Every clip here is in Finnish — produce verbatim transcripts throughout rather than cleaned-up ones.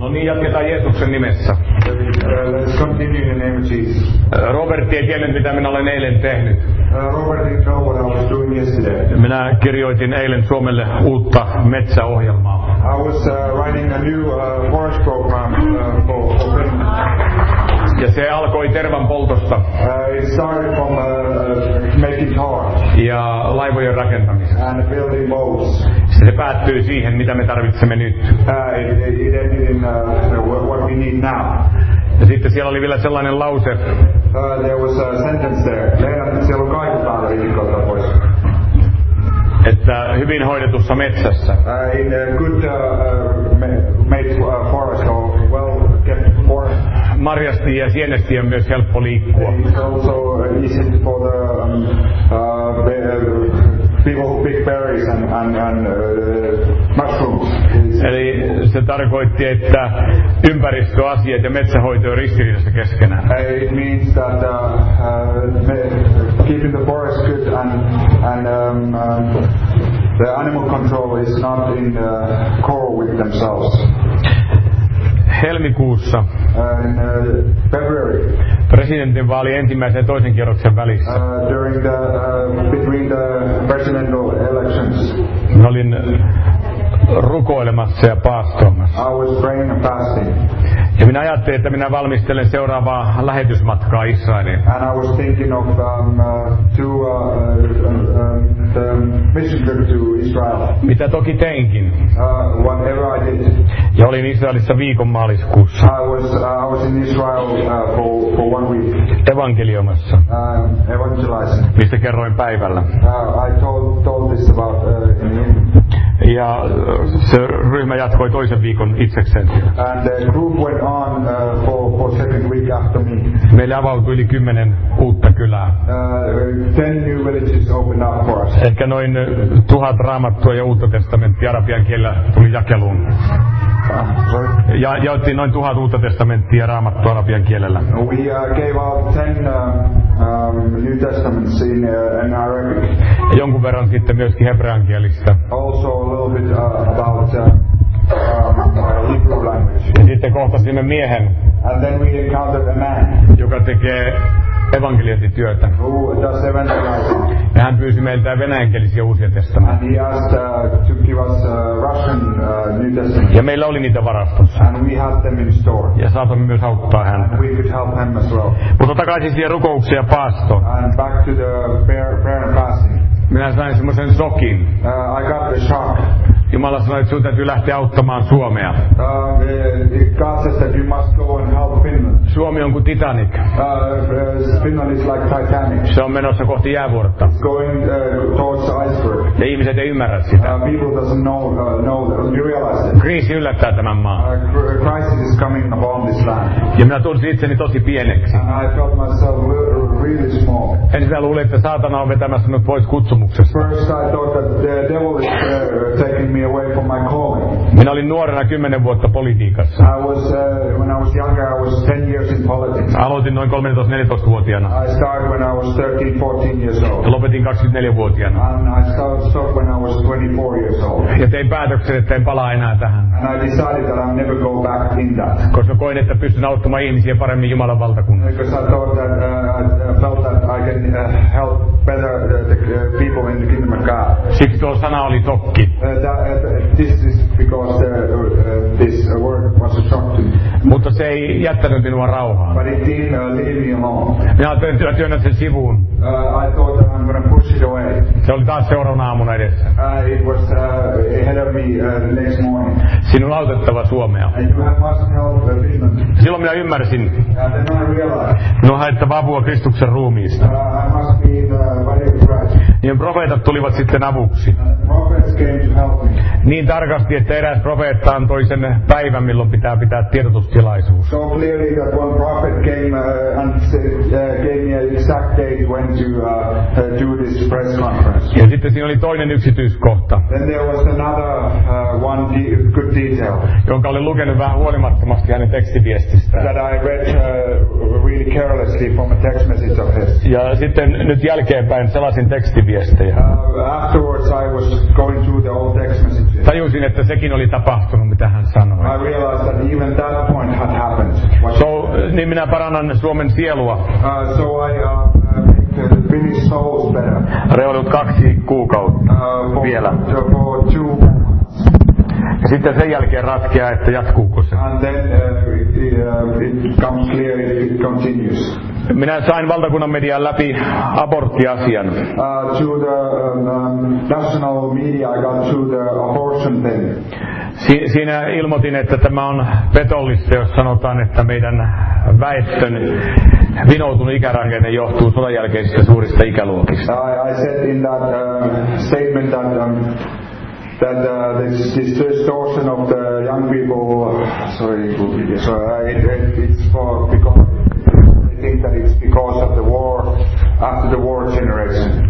No niin, jatketaan Jeesuksen nimessä. Uh, let's continue in the name of Jesus. Robert ei tiennyt, mitä minä olen eilen tehnyt. Uh, Robert didn't know what I was doing yesterday. Minä kirjoitin eilen Suomelle uutta metsäohjelmaa. I was uh, writing a new uh, forest program uh, for, for Finland. Ja se alkoi tervan poltosta. Uh, it started from uh, uh, making tar. Ja laivojen rakentamisesta. And building boats. Se päättyi siihen, mitä me tarvitsemme nyt. Uh, it, it ended in uh, what we need now. Ja sitten siellä oli vielä sellainen lause. Uh, there was a sentence there. Leena, siellä on kaikki päällä riikolta pois. Että hyvin hoidetussa metsässä. Uh, in a good uh, made uh, forest or well kept forest. Marjasti ja sienesti on myös helppo liikkua. It's also easy for the um, uh, people who pick berries and, and, and uh, mushrooms. Eli se tarkoitti, että ympäristöasiat ja metsähoito on ristiriidassa keskenään. Uh, it means that uh, uh, keeping the forest good and, and um, um, the animal control is not in uh, quarrel with themselves. Helmikuussa uh, in, uh, February, presidentinvaali ensimmäisen ja toisen kierroksen välissä. Uh, during the uh, between the presidential elections. Mä olin rukoilemassa ja paastoamassa. I was praying and fasting. Ja minä ajattelin, että minä valmistelen seuraavaa lähetysmatkaa Israeliin. And I was thinking of um, uh, to uh, uh, the mission trip to Israel. Mitä toki teinkin. Uh, whatever I did. Ja olin Israelissa viikon maaliskuussa. I was uh, I was in Israel uh, for for one week. Evankeliumassa. Uh, evangelizing. Mistä kerroin päivällä. Uh, I told told this about uh, in evening. Ja se ryhmä jatkoi toisen viikon itsekseen. And the group went on uh, for for second week after me. Meille avautui yli kymmenen uutta kylää. Uh, ten new villages opened up for us. Ehkä noin tuhat raamattua ja uutta testamenttia arabian kielellä tuli jakeluun. Uh, ja jaettiin noin tuhat uutta testamenttia raamattua arabian kielellä. We uh, gave out ten uh, um, New Testaments in, uh, in Arabic. Ja jonkun verran sitten myöskin hebreankielistä. Also a little bit uh, about uh, um, Hebrew language. Ja sitten kohtasimme miehen, and then we encountered a man, joka tekee evankeliastityötä. Who does evangelizing. Ja hän pyysi meiltä venäjänkielisiä uusia testamentteja. And he asked uh, to give us uh, Russian uh, New Testament. Ja meillä oli niitä varastossa. And we had them in store. Ja saatamme myös auttaa häntä. And we could help him as well. Mutta takaisin siihen rukoukseen ja paastoon. And back to the prayer, prayer and fasting. Minä sain semmoisen shokin. Uh, I got the shock. Jumala sanoi, että sinun täytyy lähteä auttamaan Suomea. Uh, God says that you must go and help Finland. Suomi on kuin Titanic. Uh, Finland is like Titanic. Se on menossa kohti jäävuorta. Going uh, towards the iceberg. Ja ihmiset ei ymmärrä sitä. Uh, people doesn't know, uh, know that. You realize it. Kriisi yllättää tämän maan. Uh, crisis is coming upon this land. Ja minä tunsin itseni tosi pieneksi. And I felt myself really small. Ensin minä luulin, että saatana on vetämässä minut pois kutsumuksesta. First I thought that the devil is uh, taking me away from my calling. Minä olin nuorena kymmenen vuotta politiikassa. I was, uh, when I was younger, I was ten years in politics. Aloitin noin kolmetoista neljätoista-vuotiaana. I started when I was thirteen, fourteen years old. Ja lopetin kaksikymmentäneljä-vuotiaana. And I started stopped when I was twenty-four years old. Ja tein päätöksen, että en palaa enää tähän. And I decided that I'll never go back in that. Koska koin, että pystyn auttamaan ihmisiä paremmin Jumalan valtakunnassa. Because I thought that uh, I felt that I can uh, help better the, the uh, people in the kingdom of God. Siksi tuo sana oli shokki. Uh, that, uh, this is because the, uh, this uh, word was a shock to me. Mutta se ei jättänyt minua rauhaan. But it didn't uh, leave me alone. Minä ajattelin, että työnnän sen sivuun. Uh, I thought that I'm going to push it away. Se oli taas seuraavana aamuna edessä. Uh, it was uh, ahead of me uh, the next morning. Sinun autettava Suomea. And you have must help uh, Finland. Silloin minä ymmärsin. And then I realized. Minun on haettava apua Kristuksen ruumiista. Uh, I must be in the body of Christ. Niin profeetat tulivat sitten avuksi. And prophets came to help me. Niin tarkasti, että eräs profeetta antoi sen päivän, milloin pitää pitää tiedotustilaisuus. So clearly that one prophet came uh, and said, uh, gave me an exact date when to uh, uh, do this press conference. Ja sitten siinä oli toinen yksityiskohta. Then there was another uh, one de- good detail. Jonka olin lukenut vähän huolimattomasti hänen tekstiviestistään. That I read uh, really carelessly from a text message of his. Ja sitten nyt jälkeenpäin selasin tekstiviestejä. Uh, afterwards I was going through the old text messages. Tajusin, että sekin oli tapahtunut, mitä hän sanoi. I realized that even niin minä parannan Suomen sielua. Uh, so I uh, make the Finnish souls better. Reilut kaksi kuukautta Uh, for, vielä. for two months. Ja sitten sen jälkeen ratkeaa, että jatkuuko se. And then uh, it, uh, it comes clear if it continues. Minä sain valtakunnan median läpi aborttiasian. Uh, to the um, um, national media, I got to the abortion thing. Si- siinä ilmoitin, että tämä on petollista, jos sanotaan, että meidän väestön vinoutunut ikärakenne johtuu sodan jälkeisistä suurista ikäluokista. I, I said in that uh, statement that um, that uh, this, this distortion of the young people, sorry, sorry, it, it, it's for because they think that it's because of the war, after the war generation.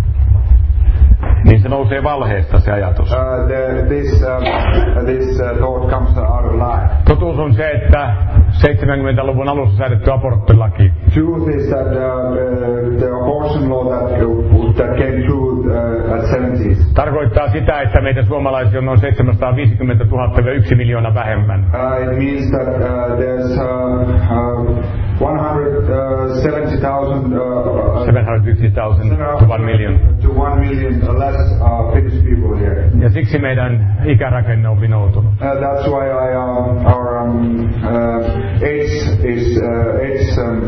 Niin se nousee valheesta se ajatus. Uh, the, this um, this uh, thought comes out of lie. Totuus on se, että seitsemänkymmentäluvun alussa säädetty aborttilaki Truth is that uh, uh, the abortion law that uh, that came through uh, at seventies tarkoittaa sitä, että meitä suomalaisia on noin seitsemänsataaviisikymmentätuhatta ja yksi miljoona vähemmän. Uh, it means that uh, there's uh, uh, one hundred seventy thousand uh, seven hundred fifty thousand to one million. to one million less uh, Finnish people here. Ja siksi meidän ikärakenne on vinoutunut. Uh, that's why I, um, our um, uh, age is uh, age um,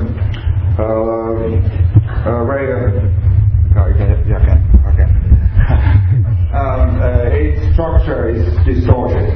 uh, uh, very uh, okay, okay, okay. um, uh, age structure is distorted.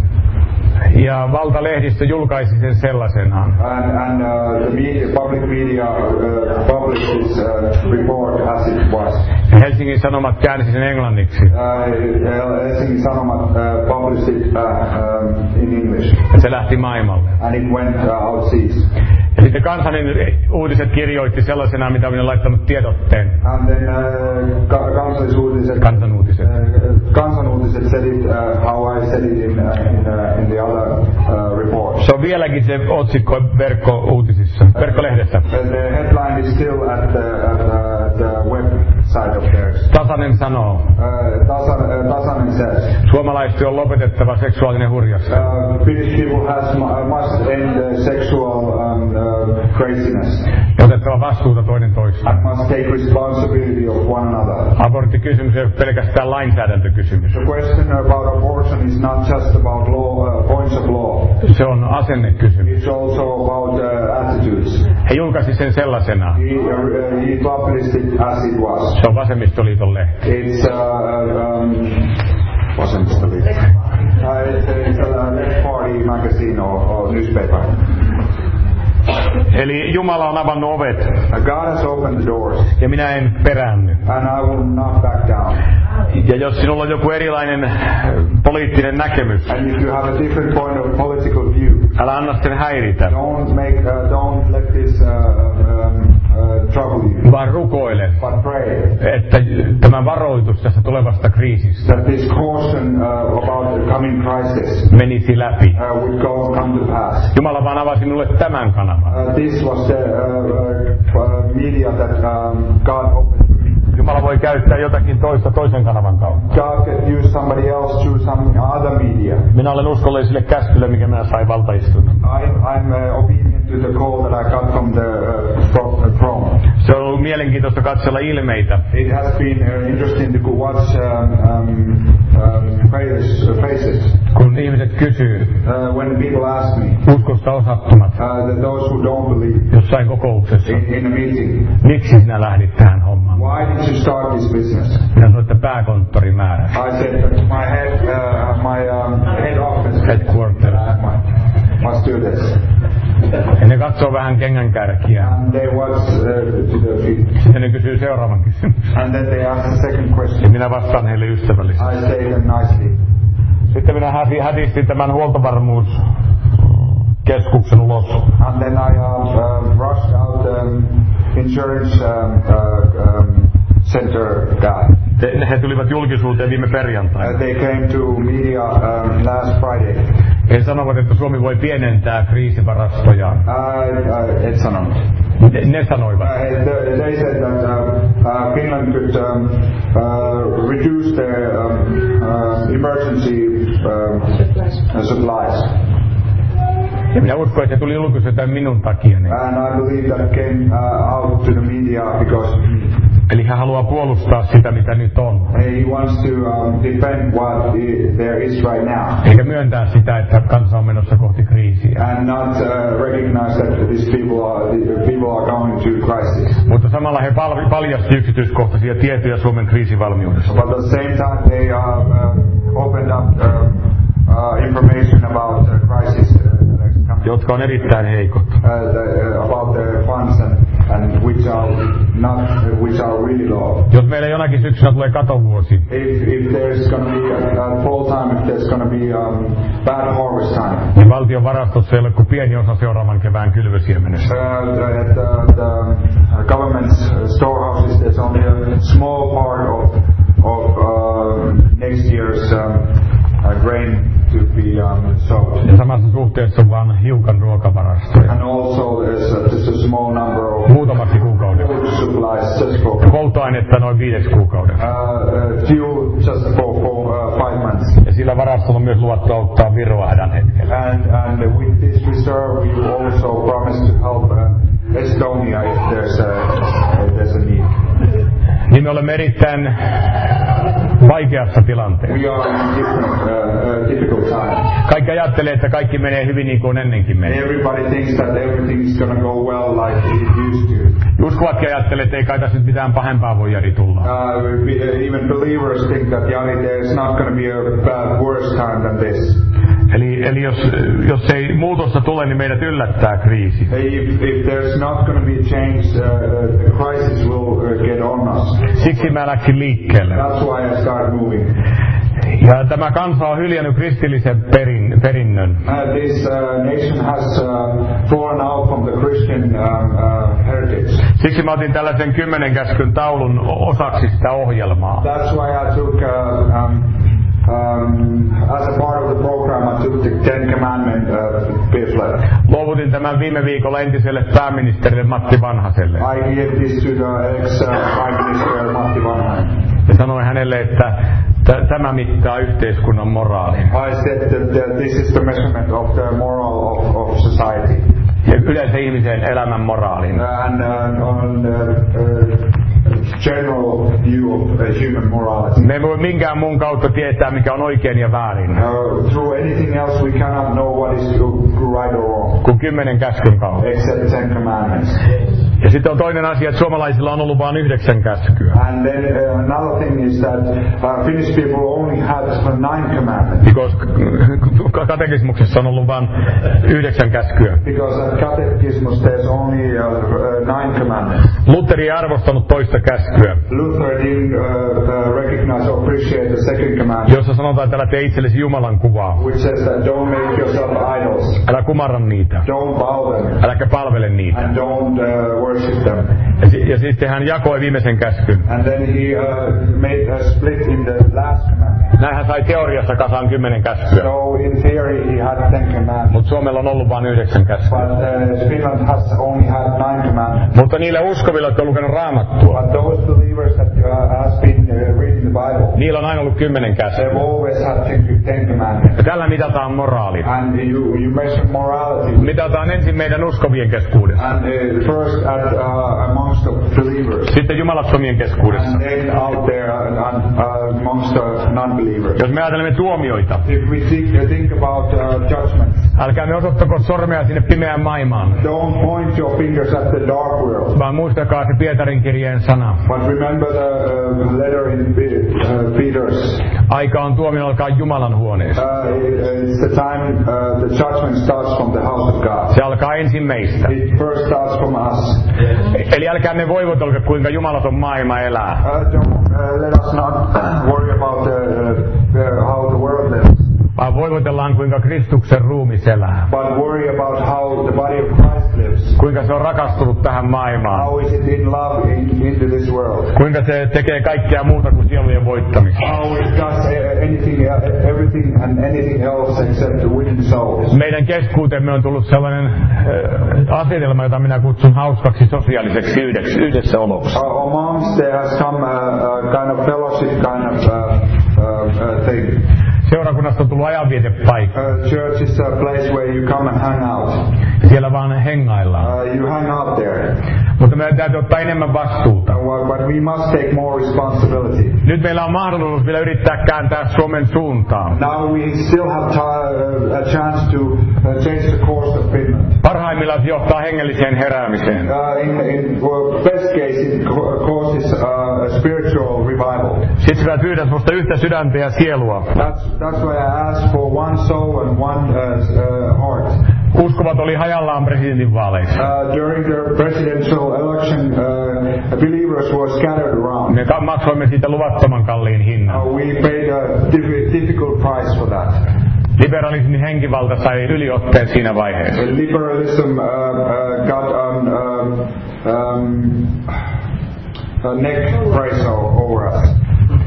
Ja valtalehdistö julkaisi sen sellaisenaan. And, and uh, the media, public media uh, published this uh, report as it was. Ja Helsingin Sanomat käänsi sen englanniksi. Uh, Helsingin Sanomat uh, published it uh, um, in English. Ja se lähti maailmalle. And it went uh, outseas. Ja sitten Kansanin uutiset kirjoitti sellaisena, mitä minä olen laittanut tiedotteen. And then uh, ka- kansallisuutiset, Kansanuutiset. uh, kansanuutiset said it uh, how I said it in, uh, in, uh, in the other uh, report. Se on vieläkin se otsikko verkkouutisissa, verkkolehdessä. Uh, the headline is still at the, at the, the website of theirs. Tasanen sanoo, Uh, Tasan, uh, Tasanen says, suomalaiset on lopetettava seksuaalinen hurjasta. uh, Finnish people has, must end the sexual um, uh, craziness Ja otettava vastuuta toinen toistaan. and must take responsibility of one another. Aborttikysymys ei ole pelkästään lainsäädäntökysymys. The question about abortion is not just about law, uh, points of law. Se on asennekysymys. It's also about uh, attitudes. He julkaisi sen sellaisena. He, uh, he published it as it was. Se on vasemmistoliiton lehti. It's uh, um, vasemmistoliitto. Uh, it's, it's a left party magazine or, or newspaper. Eli Jumala on avannut ovet. God has opened the doors, Ja minä en peräänny. and I will not back down. Ja jos sinulla on joku erilainen poliittinen näkemys, And if you have a different point of political view, älä anna sen häiritä, don't make, uh, don't let this uh, um, uh, trouble you, vaan rukoile, but pray että tämä varoitus tästä tulevasta kriisistä that this caution uh, about the coming crisis menisi läpi. uh, would go come to pass. Jumala vaan avasi minulle tämän kanavan. Uh, this was the uh, uh, media that um, God opened for me. Jumala voi käyttää jotakin toista toisen kanavan kautta. God can use somebody else through some other media. Minä olen uskollinen sille käskylle, mikä minä sain valtaistunnon. I, I'm uh, obedient to the call that I got from the uh, throne. Se on ollut mielenkiintoista katsella ilmeitä. It has been uh, interesting to watch um, um, um, faces, uh, faces. Kun ihmiset kysyy, Uh, when people ask me, uskosta osattomat, uh, that those who don't believe jossain kokouksessa, in, in a meeting, miksi sinä lähdit tähän hommaan? why did you start this business? Minä sanoin, että pääkonttori määrä. I said that my head, uh, my um, head office, Headquarters. uh, my, must do this. Ja ne katsoo vähän kengänkärkiä. And they watch uh, to the feet. Sitten ne kysyy seuraavan kysymyksen. And then they ask the second Ja question. minä vastaan heille ystävällisesti. I say them nicely. Sitten minä hätistin tämän huoltovarmuuskeskuksen ulos. And then I uh, uh, rushed out the um, insurance um, uh, um, center guy. Te, he tulivat julkisuuteen viime perjantaina. Uh, they came to media um, last Friday. He sanovat, että Suomi voi pienentää kriisivarastoja. Uh, uh, et sanonut. Ne, ne sanoivat. Uh, they, they said that uh, uh, Finland could um, uh, reduce their um, uh, emergency um, uh, supplies. Ja minä uskon, että se tuli julkisuuteen minun takiani. And I believe that came uh, out to the media because of me. Eli hän haluaa puolustaa sitä, mitä nyt on. He wants to um, defend what i- there is right now. Eikä myöntää sitä, että kansa on menossa kohti kriisiä. And not uh, recognize that these people are, the people are going to crisis. Mutta samalla he pal- paljasti yksityiskohtaisia tietoja Suomen kriisivalmiudesta. But at the same time they uh, uh, opened up uh, uh, information about uh, crisis uh, jotka on erittäin heikot. Uh, the, uh, about the funds and, and which are not, uh, which are really low. Jos meillä jonakin syksynä tulee katovuosi, If, if there's going to be a, a fall time, if there's going to be um, bad harvest time, niin valtion varastossa ei ole kuin pieni osa seuraavan kevään kylvösiemenestä. uh, the, the, the government's storehouses, there's only a small part of, of uh, next year's um, uh, grain to be um, sowed. Ja samassa suhteessa on vain hiukan ruokavarastoja. And also there's uh, just a small number of Muutamaksi kuukaudeksi. food supplies just for Ja polttoainetta noin viideksi kuukaudeksi. uh, uh, fuel just for, for uh, five months. Ja sillä varastolla on myös luvattu auttaa Viroa hädän hetkellä. And, and with this reserve we also promise to help uh, Estonia if there's a, uh, there's a need. Niin me olemme erittäin vaikeassa tilanteessa. We are in a different, uh, uh, difficult time. Kaikki ajattelee, että kaikki menee hyvin niin kuin ennenkin meni. Everybody thinks that everything's gonna go well like it used to. Uskovatkin ajattelee, että ei kai tässä nyt mitään pahempaa voi Jari tulla. Uh, we- even believers think that Jari, there's not gonna be a bad worse time than this. Eli, eli jos, jos ei muutosta tule, niin meidät yllättää kriisi. If, if there's not going to be change, uh, the crisis will uh, get on us. Siksi mä läksin liikkeelle. That's why I started moving. Ja tämä kansa on hyljännyt kristillisen perin, perinnön. Uh, this uh, nation has uh, fallen out from the Christian um, uh, heritage. Siksi mä otin tällaisen kymmenen käskyn taulun osaksi sitä ohjelmaa. That's why I took, uh, um, um, as a part of the program, I took the Ten Commandment uh, pamphlet. Luovutin tämän viime viikolla entiselle pääministerille Matti Vanhaselle. I gave this to the ex-Prime Minister Matti Vanhanen. Ja sanoin hänelle, että t- tämä mittaa yhteiskunnan moraalin. I said that, that this is the measurement of the moral of, of society. Ja yleensä ihmisen elämän moraalin. And uh, on the uh, general view of uh, human morality. Me ei voi minkään muun kautta tietää, mikä on oikein ja väärin. Uh, through anything else we cannot know what is right or wrong. Kuin kymmenen käskyn kautta. Except Ten Commandments. Ja sitten on toinen asia, että suomalaisilla on ollut vain yhdeksän käskyä. And then uh, another thing is that uh, Finnish people only had nine commandments. Because katekismuksessa on ollut vain yhdeksän käskyä. Because at Catechismus there's only uh, uh, nine commandments. Lutheri ei arvostanut toista käskyä, Luther didn't uh, uh, recognize or appreciate the second commandment, jossa sanotaan, että älä tee itsellesi Jumalan kuvaa. which says that don't make yourself idols, Älä kumarra niitä. don't bow them, Äläkä palvele niitä. and don't uh, worship them. Ja, si- ja sitten hän jakoi viimeisen käskyn. And then he uh, made a split in the last commandment. Näin hän sai teoriassa kasaan kymmenen käskyä. So in theory he had ten commandments, Mutta Suomella on ollut vain yhdeksän käskyä. but uh, Finland has only had nine commandments. Mutta niille uskovilla, jotka on lukenut Raamattua, But those believers that uh, has been uh, reading the Bible, niillä on aina ollut kymmenen käskyä. they've always had ten, ten commandments. Ja tällä mitataan moraali. And you, you measure morality. Mitataan ensin meidän uskovien keskuudessa. And uh, first at uh, amongst the believers, Sitten jumalattomien keskuudessa. and then out there uh, uh, amongst the non-believers. Jos me ajattelemme tuomioita, If we think, uh, think about uh, judgment, älkää me osoittako sormea sinne pimeään maailmaan, don't point your fingers at the dark world, vaan muistakaa se Pietarin kirjeen sana. but remember the uh, letter in Pe- uh, Peter's. Aika on tuomion alkaa Jumalan huoneesta. Uh, it- it's the time uh, the judgment starts from the house of God. Se alkaa ensin meistä. It first starts from us. Eli älkää me voivotelko, kuinka jumalaton maailma elää. Uh, don't uh, let us not worry about the, uh, how the world lives, Vaan voivotellaan, kuinka Kristuksen ruumis elää. but worry about how the body of Christ lives. Kuinka se on rakastunut tähän maailmaan. How is it in love in, into this world? Kuinka se tekee kaikkea muuta kuin sielujen voittamista. How it does uh, anything, uh, everything and anything else except to win souls. Meidän keskuuteemme on tullut sellainen äh, asetelma, jota minä kutsun hauskaksi sosiaaliseksi yhdessä, yhdessäoloksi. Uh, amongst there has come a, a kind of fellowship kind of uh, uh, uh, thing. Seurakunnasta on tullut ajanvietepaikka. Uh, church is a place where you come and hang out. Siellä vaan hengaillaan. Uh, you hang out there. Mutta meidän täytyy ottaa enemmän vastuuta. Uh, but we must take more responsibility. Nyt meillä on mahdollisuus vielä yrittää kääntää Suomen suuntaan. Now we still have uh, a chance to uh, change the course of Finland. Parhaimmillaan se johtaa hengelliseen heräämiseen. Uh, in, in well, best case it causes uh, a spiritual revival. Sitten sä pyydät musta yhtä sydäntä ja sielua. That's, that's why I asked for one soul and one uh, uh, heart. Uskovat oli hajallaan presidentinvaaleissa. Uh, during the presidential election, uh, believers were scattered around. Me maksoimme siitä luvattoman kalliin hinnan. Uh, we paid a diff- difficult price for that. Liberalismin henkivalta sai yliotteen siinä vaiheessa. Liberalism uh, uh, got um, um, um, a neck brace over us.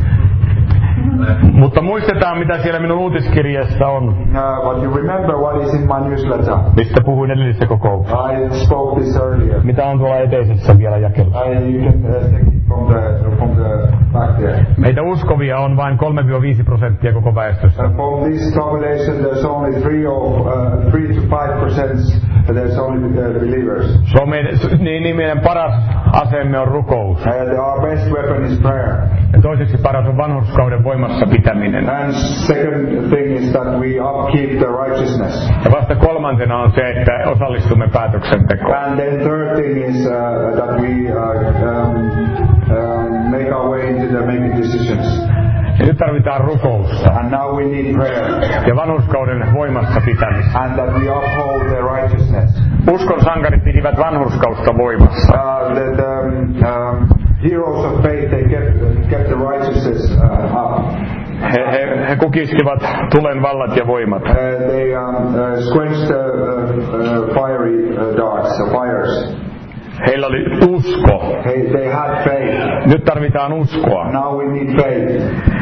Mutta muistetaan, mitä siellä minun uutiskirjassa on. Uh, but you remember what is in my newsletter? Mistä puhuin edellisessä kokouksessa. I spoke this earlier. Mitä on tuolla eteisessä vielä jakelussa? I, you can uh, take it from the, from the back there. Meitä uskovia on vain kolme viisi prosenttia koko väestöstä. Uh, from this population there's only three to five percent there's only uh, believers. Se on meidän, niin, niin meidän paras aseemme on rukous. Uh, our best weapon is prayer. Ja toiseksi paras on vanhurskauden voimassa pitäminen. And second thing is that we upkeep the righteousness. Ja vasta kolmantena on se, että osallistumme päätöksentekoon. And then third thing is uh, that we uh, um, um, make our way into the making decisions. Ja nyt tarvitaan rukousta. And now we need prayer. Ja vanhurskauden voimassa pitämistä. And that we uphold the righteousness. Uskon sankarit pitivät vanhurskausta voimassa. Uh, the, the um, heroes of faith, they kept, kept the righteousness uh, up. He, he, he kukistivat tulen vallat ja voimat. Uh, they um, uh, quenched the uh, uh, fiery uh, darts, the fires. Heillä oli usko. Hey, they had faith. Nyt tarvitaan uskoa. Now we need faith.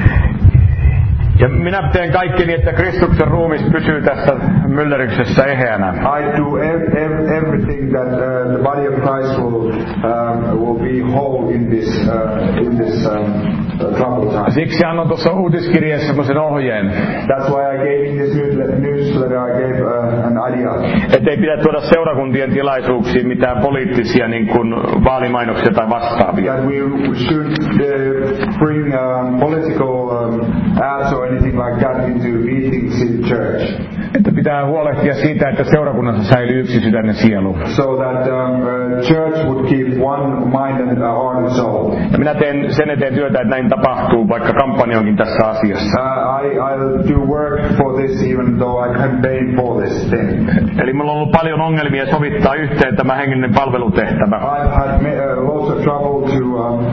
Ja minä teen kaikkeni, että Kristuksen ruumis pysyy tässä myllerryksessä eheänä. I do ev- ev- everything that uh, the body of Christ will um, will be whole in this uh, in this um, uh, troubled time. Siksi annan tuossa uutiskirjeessä semmoisen ohjeen. That's why I gave in this newsletter I gave uh, an idea. Että ei pidä tuoda seurakuntien tilaisuuksiin mitään poliittisia niin kuin vaalimainoksia tai vastaavia. That we should uh, bring um, political um, ads or anything like that into meetings in church. Että pitää huolehtia siitä, että seurakunnassa säilyy yksi sydän ja sielu. So that um, uh, church would keep one mind and a heart and soul. Ja minä teen sen eteen työtä, että näin tapahtuu, vaikka kampanjoinkin tässä asiassa. Uh, I, I'll do work for this even though I campaign for this thing. Eli mulla on ollut paljon ongelmia sovittaa yhteen tämä hengellinen palvelutehtävä. I've had uh, lots of trouble to um, uh,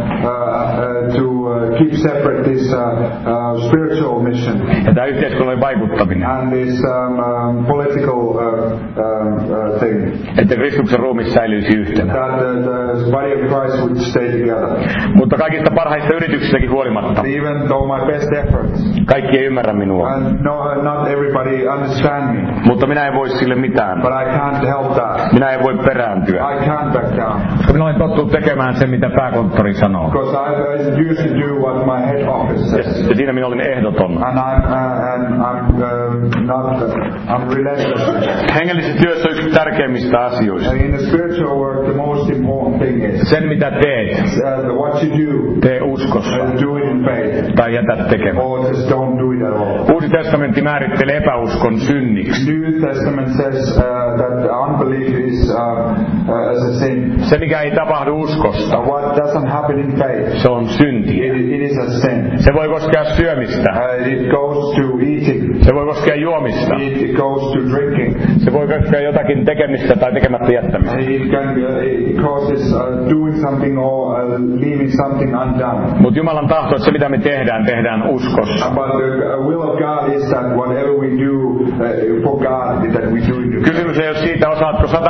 uh, to uh, keep separate this uh, uh, spiritual mission. Ja tämä yhteiskunnallinen vaikuttaminen. And this um, um, political uh, um, uh, thing. Että Kristuksen ruumis säilyisi yhtenä. That the, the body of Christ would stay together. Mutta kaikista parhaista yrityksistäkin huolimatta. Even though my best efforts. Kaikki ei ymmärrä minua. And no, not everybody understand me. Mutta minä en voi sille mitään. But I can't help that. Minä en voi perääntyä. I can't back down. Koska minä olen tottunut tekemään sen, mitä pääkonttori sanoo. Because I used to do what my head office says. Ja siinä minä olin ehdoton. And I'm, uh, and I'm uh, not, uh, I'm relentless. Hengellisessä työssä on yksi tärkeimmistä asioista. And in the spiritual work, the most important thing is Sen mitä teet, uh, what you do. tee uskossa. Uh, do it in faith. Tai jätä tekemään. Or just don't do it at all. Uusi testamentti määrittelee epäuskon synniksi. New Testament says uh, that unbelief is uh, uh, as a sin. Se mikä ei tapahdu uskosta, Uh, what doesn't happen in faith, se on syntiä. it, it is a sin. Se voi koskea syömistä. Uh, it goes to eating. Se voi koskea juomista. It, it goes to drinking. Se voi koskea jotakin tekemistä tai tekemättä jättämistä. It can be, uh, it causes uh, doing something or uh, leaving something undone. Mutta Jumalan tahto, että se mitä me tehdään, tehdään uskossa. But the uh, will of God is that whatever we do uh, for God, that we do it. Kysymys ei ole siitä, osaatko sataprosenttisesti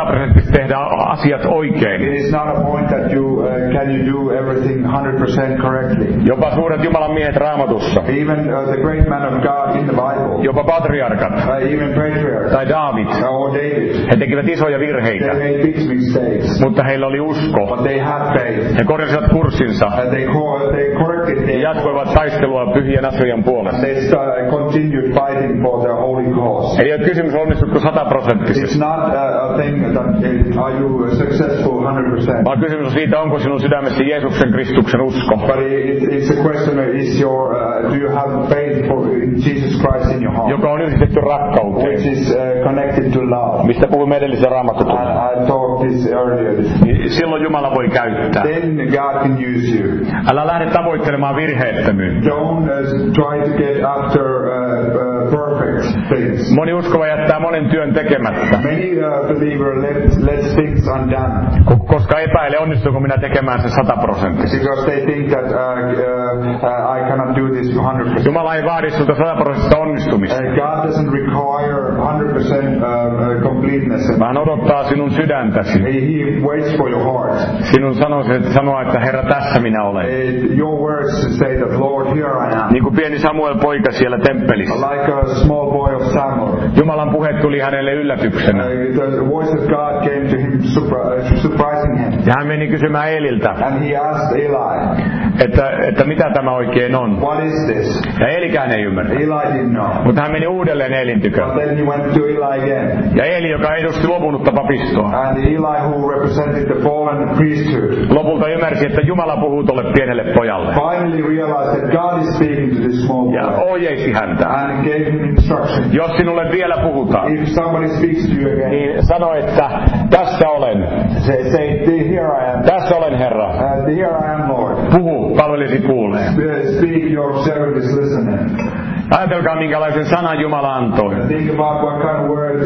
tehdä asiat oikein. It is not a point that you uh, can you do everything one hundred percent correctly. Jopa suuret Jumalan miehet Raamatussa. Even uh, the great man of God in the Bible. Jopa patriarkat. Uh, even patriarchs. Tai Daavid. Uh, or David. He tekivät isoja virheitä. They made big mistakes. Mutta heillä oli usko. But they had faith. He korjasivat kurssinsa. Uh, they, co- they corrected their ja jatkoivat taistelua pyhien asian puolesta. They uh, continued fighting for their holy cause. Ei ole kysymys onnistutko sataprosenttisesti. It's not uh, a thing that uh, are you successful one hundred percent. Vaan kysymys on siitä, onko sinun sydämessä Jeesuksen Kristuksen usko. But it, it's a question of is your uh, do you have faith for Jesus Christ in your heart? Joka on yhdistetty rakkauteen. Which is uh, connected to love. Mistä puhuimme edellisessä Raamattutunnissa. I, I talked this earlier. Silloin Jumala voi käyttää. Then God can use you. Älä lähde tavoittelemaan virheettömyyttä. Don't uh, try to get after uh, uh, perfect things. Moni uskova jättää monen työn tekemättä. Many uh, believer let let things undone. Koska epäilee onnistuuko minä tekemään sen sataprosenttisesti. Because they think that uh, uh, uh, I cannot do this one hundred percent. Jumala ei vaadi sinulta sataprosenttista onnistumista. Uh, God doesn't require one hundred percent uh, completeness. Hän odottaa sinun sydäntäsi. He waits for your heart. Sinun sanoa, että Herra, tässä minä olen. Uh, your words say that Lord, here I am. Niin kuin pieni Samuel poika siellä temppelissä. Like a small boy of Samuel. Jumalan puhe tuli hänelle yllätyksenä. Uh, the voice of God came to him surprising him. Ja hän meni kysymään Eliltä. And he asked Eli. Että, että mitä tämä oikein on. What is this? Ja Elikään ei ymmärrä. Eli didn't know. Mutta hän meni uudelleen Elin tykö. But then he went to Eli again. Ja Eli, joka edusti lopunutta papistoa. And Eli, who represented the fallen priesthood. Lopulta ymmärsi, että Jumala puhuu tolle pienelle pojalle. Finally realized that God is speaking to this small boy. Ja ohjeisi häntä. And gave him instruction. Jos sinulle vielä puhutaan. If somebody speaks to you again. Niin sano, että tässä olen. Say, say here I am. Tässä olen, Herra. Uh, here I am, Lord. Puhu, palvelisi kuulee. Speak, your servant is listening. Ajatelkaa, minkälaisen sanan Jumala antoi. Think about what kind of word uh,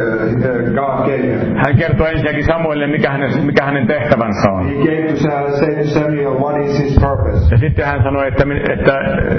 uh, God gave him. Hän kertoi ensinnäkin Samuelille, mikä hänen, mikä hänen tehtävänsä on. He gave to say to Samuel what is his purpose. Ja sitten hän sanoi, että, että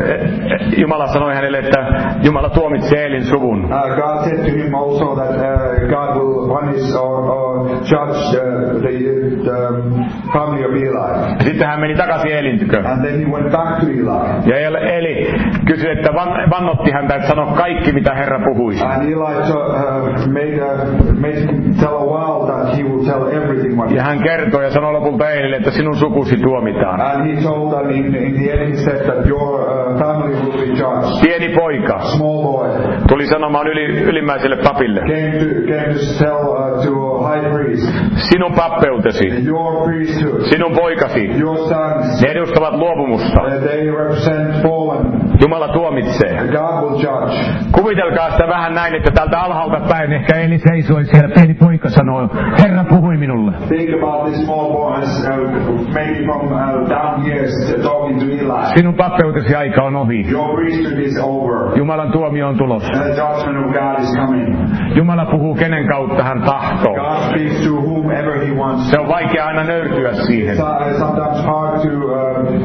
Jumala sanoi hänelle, että Jumala tuomitsee Elin suvun. Uh, God said to him also that uh, God will punish or, or judge uh, the, the family of Eli. Sitten hän meni takaisin Elin tykö. And then he went back to Eli. Ja Eli kysyi, että van, vannotti häntä, että sano kaikki, mitä Herra puhuisi. And Eli uh, made, a, made him tell a vow that he will tell everything what he. Ja hän kertoi ja sanoi lopulta Elille, että sinun sukusi tuomitaan. And he told them in, in the end he said that your uh, family will be judged. Pieni poika. Small boy. Tuli sanomaan yli, ylimmäiselle papille. Came to, came to tell uh, to a high priest. Sinun pappeutesi. Your priesthood. Sinun poikasi. Your sons. Ne edustavat luopumusta. Uh, they represent fallen. Jumala tuomitsee. God will judge. Kuvitelkaa sitä vähän näin, että täältä alhaalta päin ehkä Eli seisoi siellä, pieni poika sanoo, Herra puhui minulle. Think about this small boys, uh, maybe from uh, down here talking to Eli. Sinun pappeutesi aika on ohi. Your priesthood is over. Jumalan tuomio on tulossa. And the judgment of God is coming. Jumala puhuu kenen kautta hän tahtoo. God speaks to whomever he wants. Se on vaikea aina nöyrtyä siihen. It's sometimes hard to uh,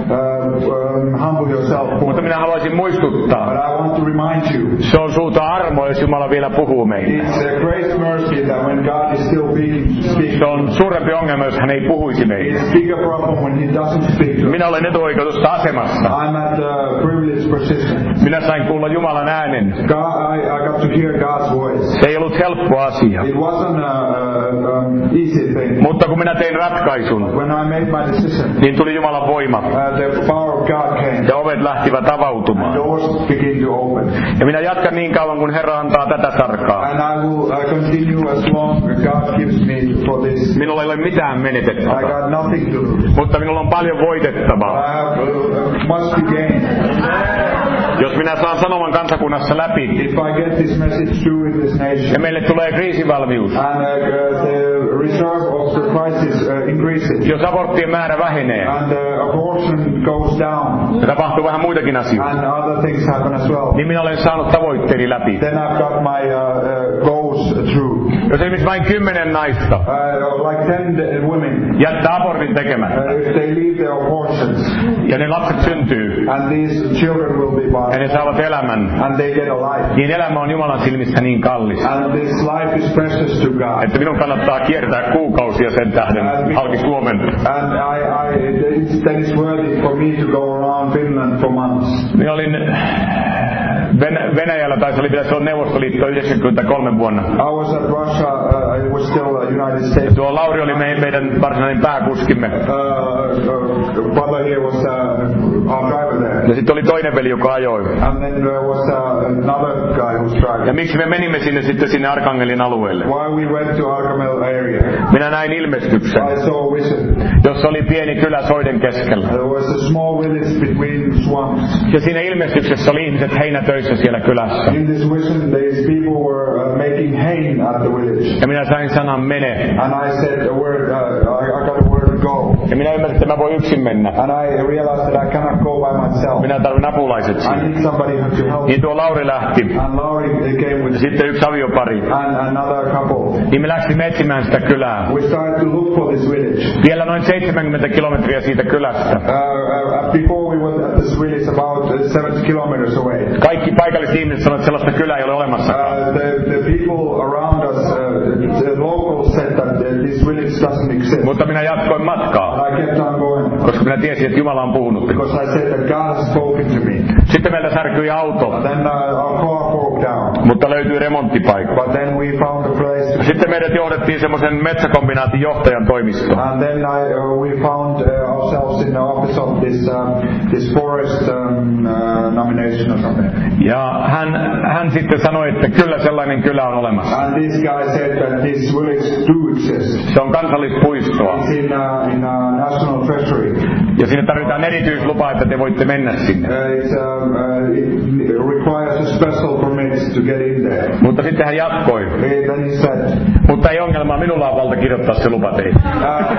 uh, um, humble yourself. Mutta minä haluaisin muistuttaa. But I want to remind you. Se on sulta armo, jos Jumala vielä puhuu meille. It's a great mercy that when God is still speaking. Se on suurempi ongelma, jos hän ei puhuisi meille. It's a bigger problem when he doesn't speak to us. Minä olen etuoikeutusta asemassa. I'm at the privileged position. Minä sain kuulla Jumalan äänen. God, I, I got to hear God's voice. Se ei ollut helppo asia. It wasn't a, a, a easy thing. Mutta kun minä tein ratkaisun, When I made my decision, niin tuli Jumalan voima. uh, the power of God came. Ja ovet lähtivät avautumaan. Doors began to open. Ja minä jatkan niin kauan, kun Herra antaa tätä sarkaa. And I will uh, continue as long as God gives me for this. Minulla ei ole mitään I menetettävää. got nothing to lose. Mutta minulla on paljon But voitettavaa. I have uh, much to gain. Jos minä saan sanoman kansakunnassa läpi, If I get this message through in this ja nation, meille tulee kriisivalmius, and uh, the reserve of the crisis uh, increases, jos aborttien määrä vähenee, and the abortion goes down. Ja tapahtuu vähän muitakin asioita. And other things happen as well. Niin minä olen saanut tavoitteeni läpi. Then I've got my uh, uh, goals through. Jos esimerkiksi vain kymmenen naista uh, like ten women jättää abortin tekemättä. Uh, if they leave their abortions. Ja ne lapset syntyy. And these children will be born. Ja ne saavat elämän. And they get a life. Niin elämä on Jumalan silmissä niin kallis. And this life is precious to God. Että minun kannattaa kiertää kuukausia sen tähden halki Suomen. And I, I, that is worthy for me to go around Finland for months. Minä olin Ven- Venäjällä, tai se oli vielä silloin Neuvostoliitto yhdeksänkymmentäkolme vuonna. I was at Russia, uh, I was still uh, United States. Tuo Lauri oli me, meidän varsinainen pääkuskimme. Uh, uh, brother here was uh, our driver there. Ja sitten oli toinen veli, joka ajoi. And then there was uh, another guy who was driving. Ja miksi me menimme sinne sitten sinne Arkangelin alueelle? Why we went to Argamel area? Minä näin ilmestyksen, I saw a vision. jossa oli pieni kylä soiden keskellä. There was a small village between swamps. Ja siinä ilmestyksessä oli ihmiset heinätöissä siellä kylässä. In this vision, these people were uh, making hay at the village. Ja minä sain sanan mene. And I said a word, uh, I, I got a word go. Ja minä ymmärsin, että mä voin yksin mennä. And I realized that I cannot go by myself. Minä tarvitsen apulaiset I siihen. need somebody to help. Niin tuo Lauri lähti. And Lauri came with Ja sitten yksi aviopari. and another couple. Niin me lähdimme etsimään sitä kylää. We started to look for this village. Vielä noin seitsemänkymmentä kilometriä siitä kylästä. Uh, uh, before we were at this village, about uh, seventy kilometers away. Kaikki paikalliset ihmiset sanoivat, että sellaista kylää ei ole olemassa. Uh, the, the people around us, uh, the locals said that uh, this village doesn't exist. Mutta minä jatkoin matkaa, I kept on going koska minä tiesin, että Jumala on puhunut. because I said that God has spoken to me. Sitten meillä särkyi auto, Then uh, our car broke down. mutta löytyi remonttipaikka. But then we found a place. Sitten meidät johdettiin semmoisen metsäkombinaatin johtajan toimistoon. And then I, uh, we found uh, ourselves in the office of this uh, this forest um, uh, nomination or something. Ja hän, hän sitten sanoi, että kyllä sellainen kylä on olemassa. And this guy said that this village do exist. Se on kansallispuistoa. It's in uh, in uh, National Treasury. Ja sinne tarvitaan erityislupa, että te voitte mennä sinne. Uh, it's, um, uh, it requires a special permit to get in there. Mutta sitten hän jatkoi. Uh, then he said, Mutta ei ongelmaa, minulla on valta kirjoittaa se lupa teille. uh,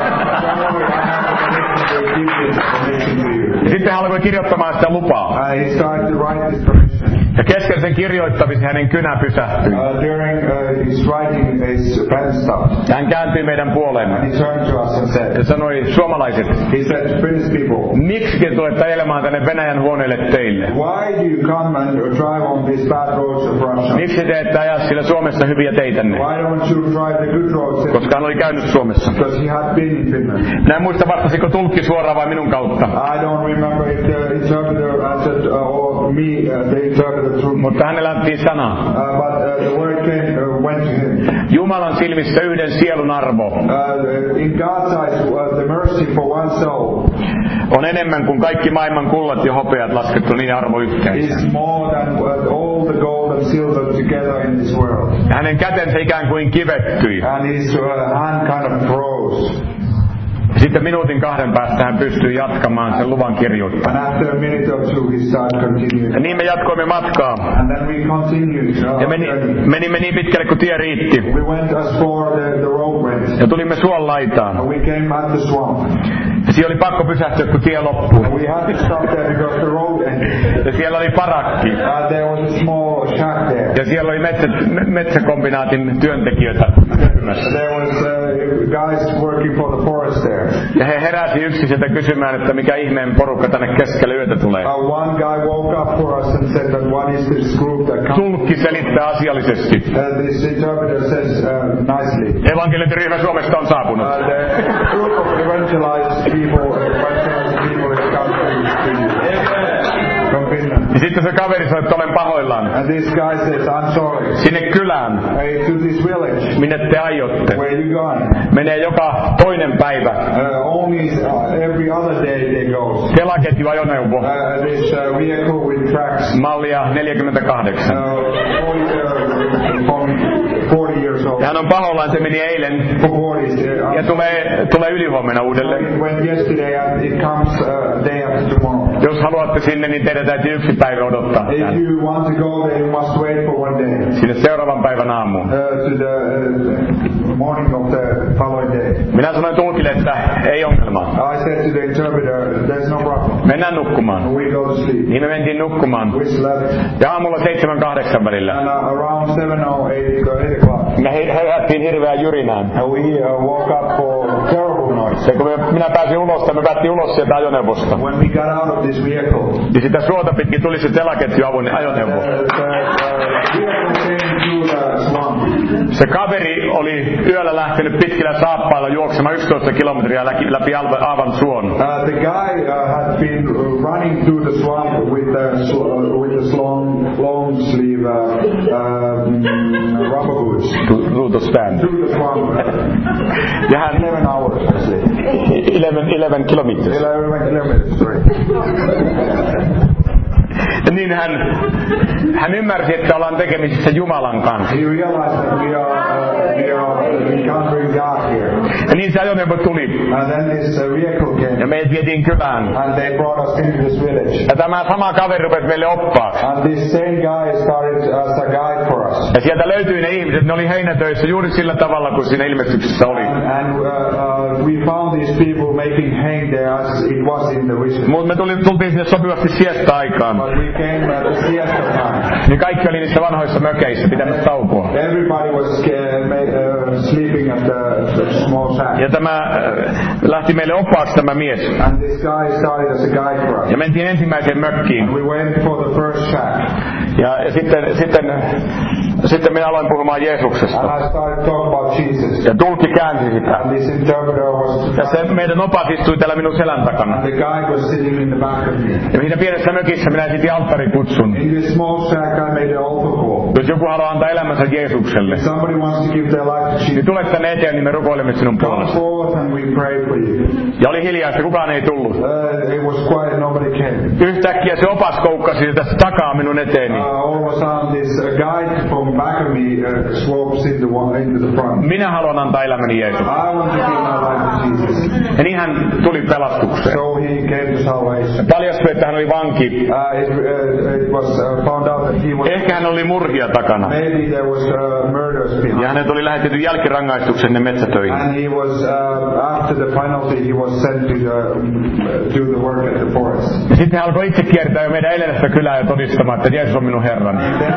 don't worry, I have the permission to give this permission to you. Ja sitten hän alkoi kirjoittamaan sitä lupaa. Uh, he started to write this permission. Ja kesken sen kirjoittamisen hänen kynä pysähtyi. Uh, during uh, his writing, his pen stopped. Ja hän kääntyi meidän puoleemme And he turned to us and said, ja sanoi, suomalaiset, he said to Finnish people, miksi te tulette ajelemaan tänne Venäjän huoneille teille? why do you come and drive on these bad roads of Russia? Miksi te ette aja sillä Suomessa hyviä teitänne? Why don't you drive the good roads? Koska hän oli käynyt Suomessa. Because he had been in Finland. Minä en muista, vastasiko tulkki suoraan vai minun kautta. I don't remember if the interpreter answered uh, or me, uh, the interpreter through me. Mutta hänellä annettiin sana. Uh, but uh, the word came, uh, went to him. Jumalan silmissä yhden sielun arvo Uh, in God's eyes, uh, the mercy for one soul on enemmän kuin kaikki maailman kullat ja hopeat laskettu niin arvo yhteensä. is more than uh, all the gold and silver together in this world. Ja hänen kätensä ikään kuin kivettyi. And his uh, hand kind of froze. Sitten minuutin kahden päästä hän pystyi jatkamaan sen luvan And kirjoittamista. after a minute or two, he started Ja continuing. niin me jatkoimme matkaa. And then we continued. Uh, Ja meni, journey. menimme niin pitkälle kuin tie riitti. We went as far the, the road went. Ja tulimme suon laitaan. And we came at the swamp. Ja siellä oli pakko pysähtyä, kun tie loppui. And we had to stop there because the road ended. Ja siellä oli parakki. Uh, there was a small shack there. Ja siellä oli metsä, metsäkombinaatin työntekijöitä tekemässä. There was uh, guys working for the forest there. Ja he heräsi yksiseltä kysymään, että mikä ihmeen porukka tänne keskelle yötä tulee. Uh, one guy woke up for us and said that what is this group that comes? Tulkki selittää asiallisesti. Uh, this interpreter says uh, nicely. Evankeliointiryhmä Suomesta on saapunut. Uh, the group of evangelized people, evangelized people is coming to you. From Finland. Ja sitten se kaveri sanoi, että olen pahoillaan. And this guy says, I'm sorry. Sinne kylään, Hey, to this village. minne te aiotte, Where you going? menee joka toinen päivä Uh, only uh, every other day they go. telaketjuajoneuvo, Uh, this uh, vehicle with tracks. mallia neljäkymmentäkahdeksan. Uh, forty, uh, from forty years old. Ja hän on pahoillaan, se meni eilen forties. Uh, ja tulee, tulee ylihuomenna uudelleen. it went yesterday and it comes uh, day after tomorrow. Jos haluatte sinne, niin teidän täytyy yksi päivä odottaa If täällä. you want to go there, you must wait for one day. Sinne seuraavan päivän aamuun. Uh, to the uh, morning of the following day. Minä sanoin tulkille, että ei ongelmaa. I said to the interpreter, there's Mennään nukkumaan. We go to sleep. Niin me mentiin nukkumaan. We slept. Ja aamulla seitsemän kahdeksan välillä. And uh, around seven or eight o'clock. Me herättiin hirveän jyrinään. And we uh, woke up for terrible noise. Ja kun me, minä pääsin ulos, me päättiin ulos sieltä ajoneuvosta. When we got out of this vehicle. Niin sitä suota pitkin tuli se telaketju ajoneuvo. Uh, the, uh, vehicle came through the swamp. Se kaveri oli yöllä lähtenyt pitkillä saappailla juoksemaan yksitoista kilometriä läpi, läpi Aavan suon. Uh, the guy uh, had been running through the swamp with the uh, with the long long sleeve uh, um, rubber boots. Through the stand. Through the swamp. Ja hän eleven hours actually. eleven eleven kilometers. eleven kilometers, sorry. Ja niin hän, hän ymmärsi, että ollaan tekemisissä Jumalan kanssa. He realized that we are, uh, we are encountering God here. Ja niin se ajoneuvo tuli. And then this uh, vehicle came. Ja meidät vietiin kylään. And they brought us into this village. Ja tämä sama kaveri rupesi meille oppaaksi. And this same guy started as a guide for us. Ja sieltä löytyi ne ihmiset, ne oli heinätöissä juuri sillä tavalla kuin siinä ilmestyksessä oli. And, and uh, uh, we found these people making hay there as it was in the vision. Mutta me tuli, tultiin sinne sopivasti siesta aikaan. But we came at the siesta time. Niin kaikki oli niissä vanhoissa mökeissä pitämässä taukoa. Everybody was uh, made, uh, sleeping at the, the small shack. Ja tämä äh, lähti meille opaaksi tämä mies. And this guy started as a guide for us. Ja mentiin ensimmäiseen mökkiin. We went for the first shack. Ja, ja sitten, sitten, sitten minä aloin puhumaan Jeesuksesta. And I started talking about Jesus. Ja tulkki käänsi sitä. And this interpreter was. Ja se meidän opas istui täällä minun selän takana. And the guy was sitting in the back of me. Ja siinä pienessä mökissä minä esitin alttarikutsun. In this small shack I made an altar call. Jos joku haluaa antaa elämänsä Jeesukselle, Somebody wants to give their life to Jesus. niin tule tänne eteen, niin me rukoilemme sinun Come puolesta. forth and we pray for you. Ja oli hiljaista, kukaan ei tullut. Uh, it was quiet, nobody came. Yhtäkkiä se opas koukkasi tästä takaa minun eteeni. Uh, all of a sudden this uh, guide from back of me uh, slopes into, into the front. Minä haluan antaa elämäni Jeesukselle. I want to give my life to Jesus. Ja niin hän tuli pelastukseen. So he came to salvation. Paljastui, että hän oli vanki. Uh, it, uh, it was uh, found out that he was. Ehkä hän oli murhia takana. Maybe there was uh, murders behind. Ja hänet oli lähetetty jälkirangaistuksen ne metsätöihin. And he was uh, after the penalty he was sent to the, uh, do the work at the forest. Ja sitten hän alkoi itse kiertää jo meidän edellisestä kylää ja todistamaan, että Jeesus on minun Herrani.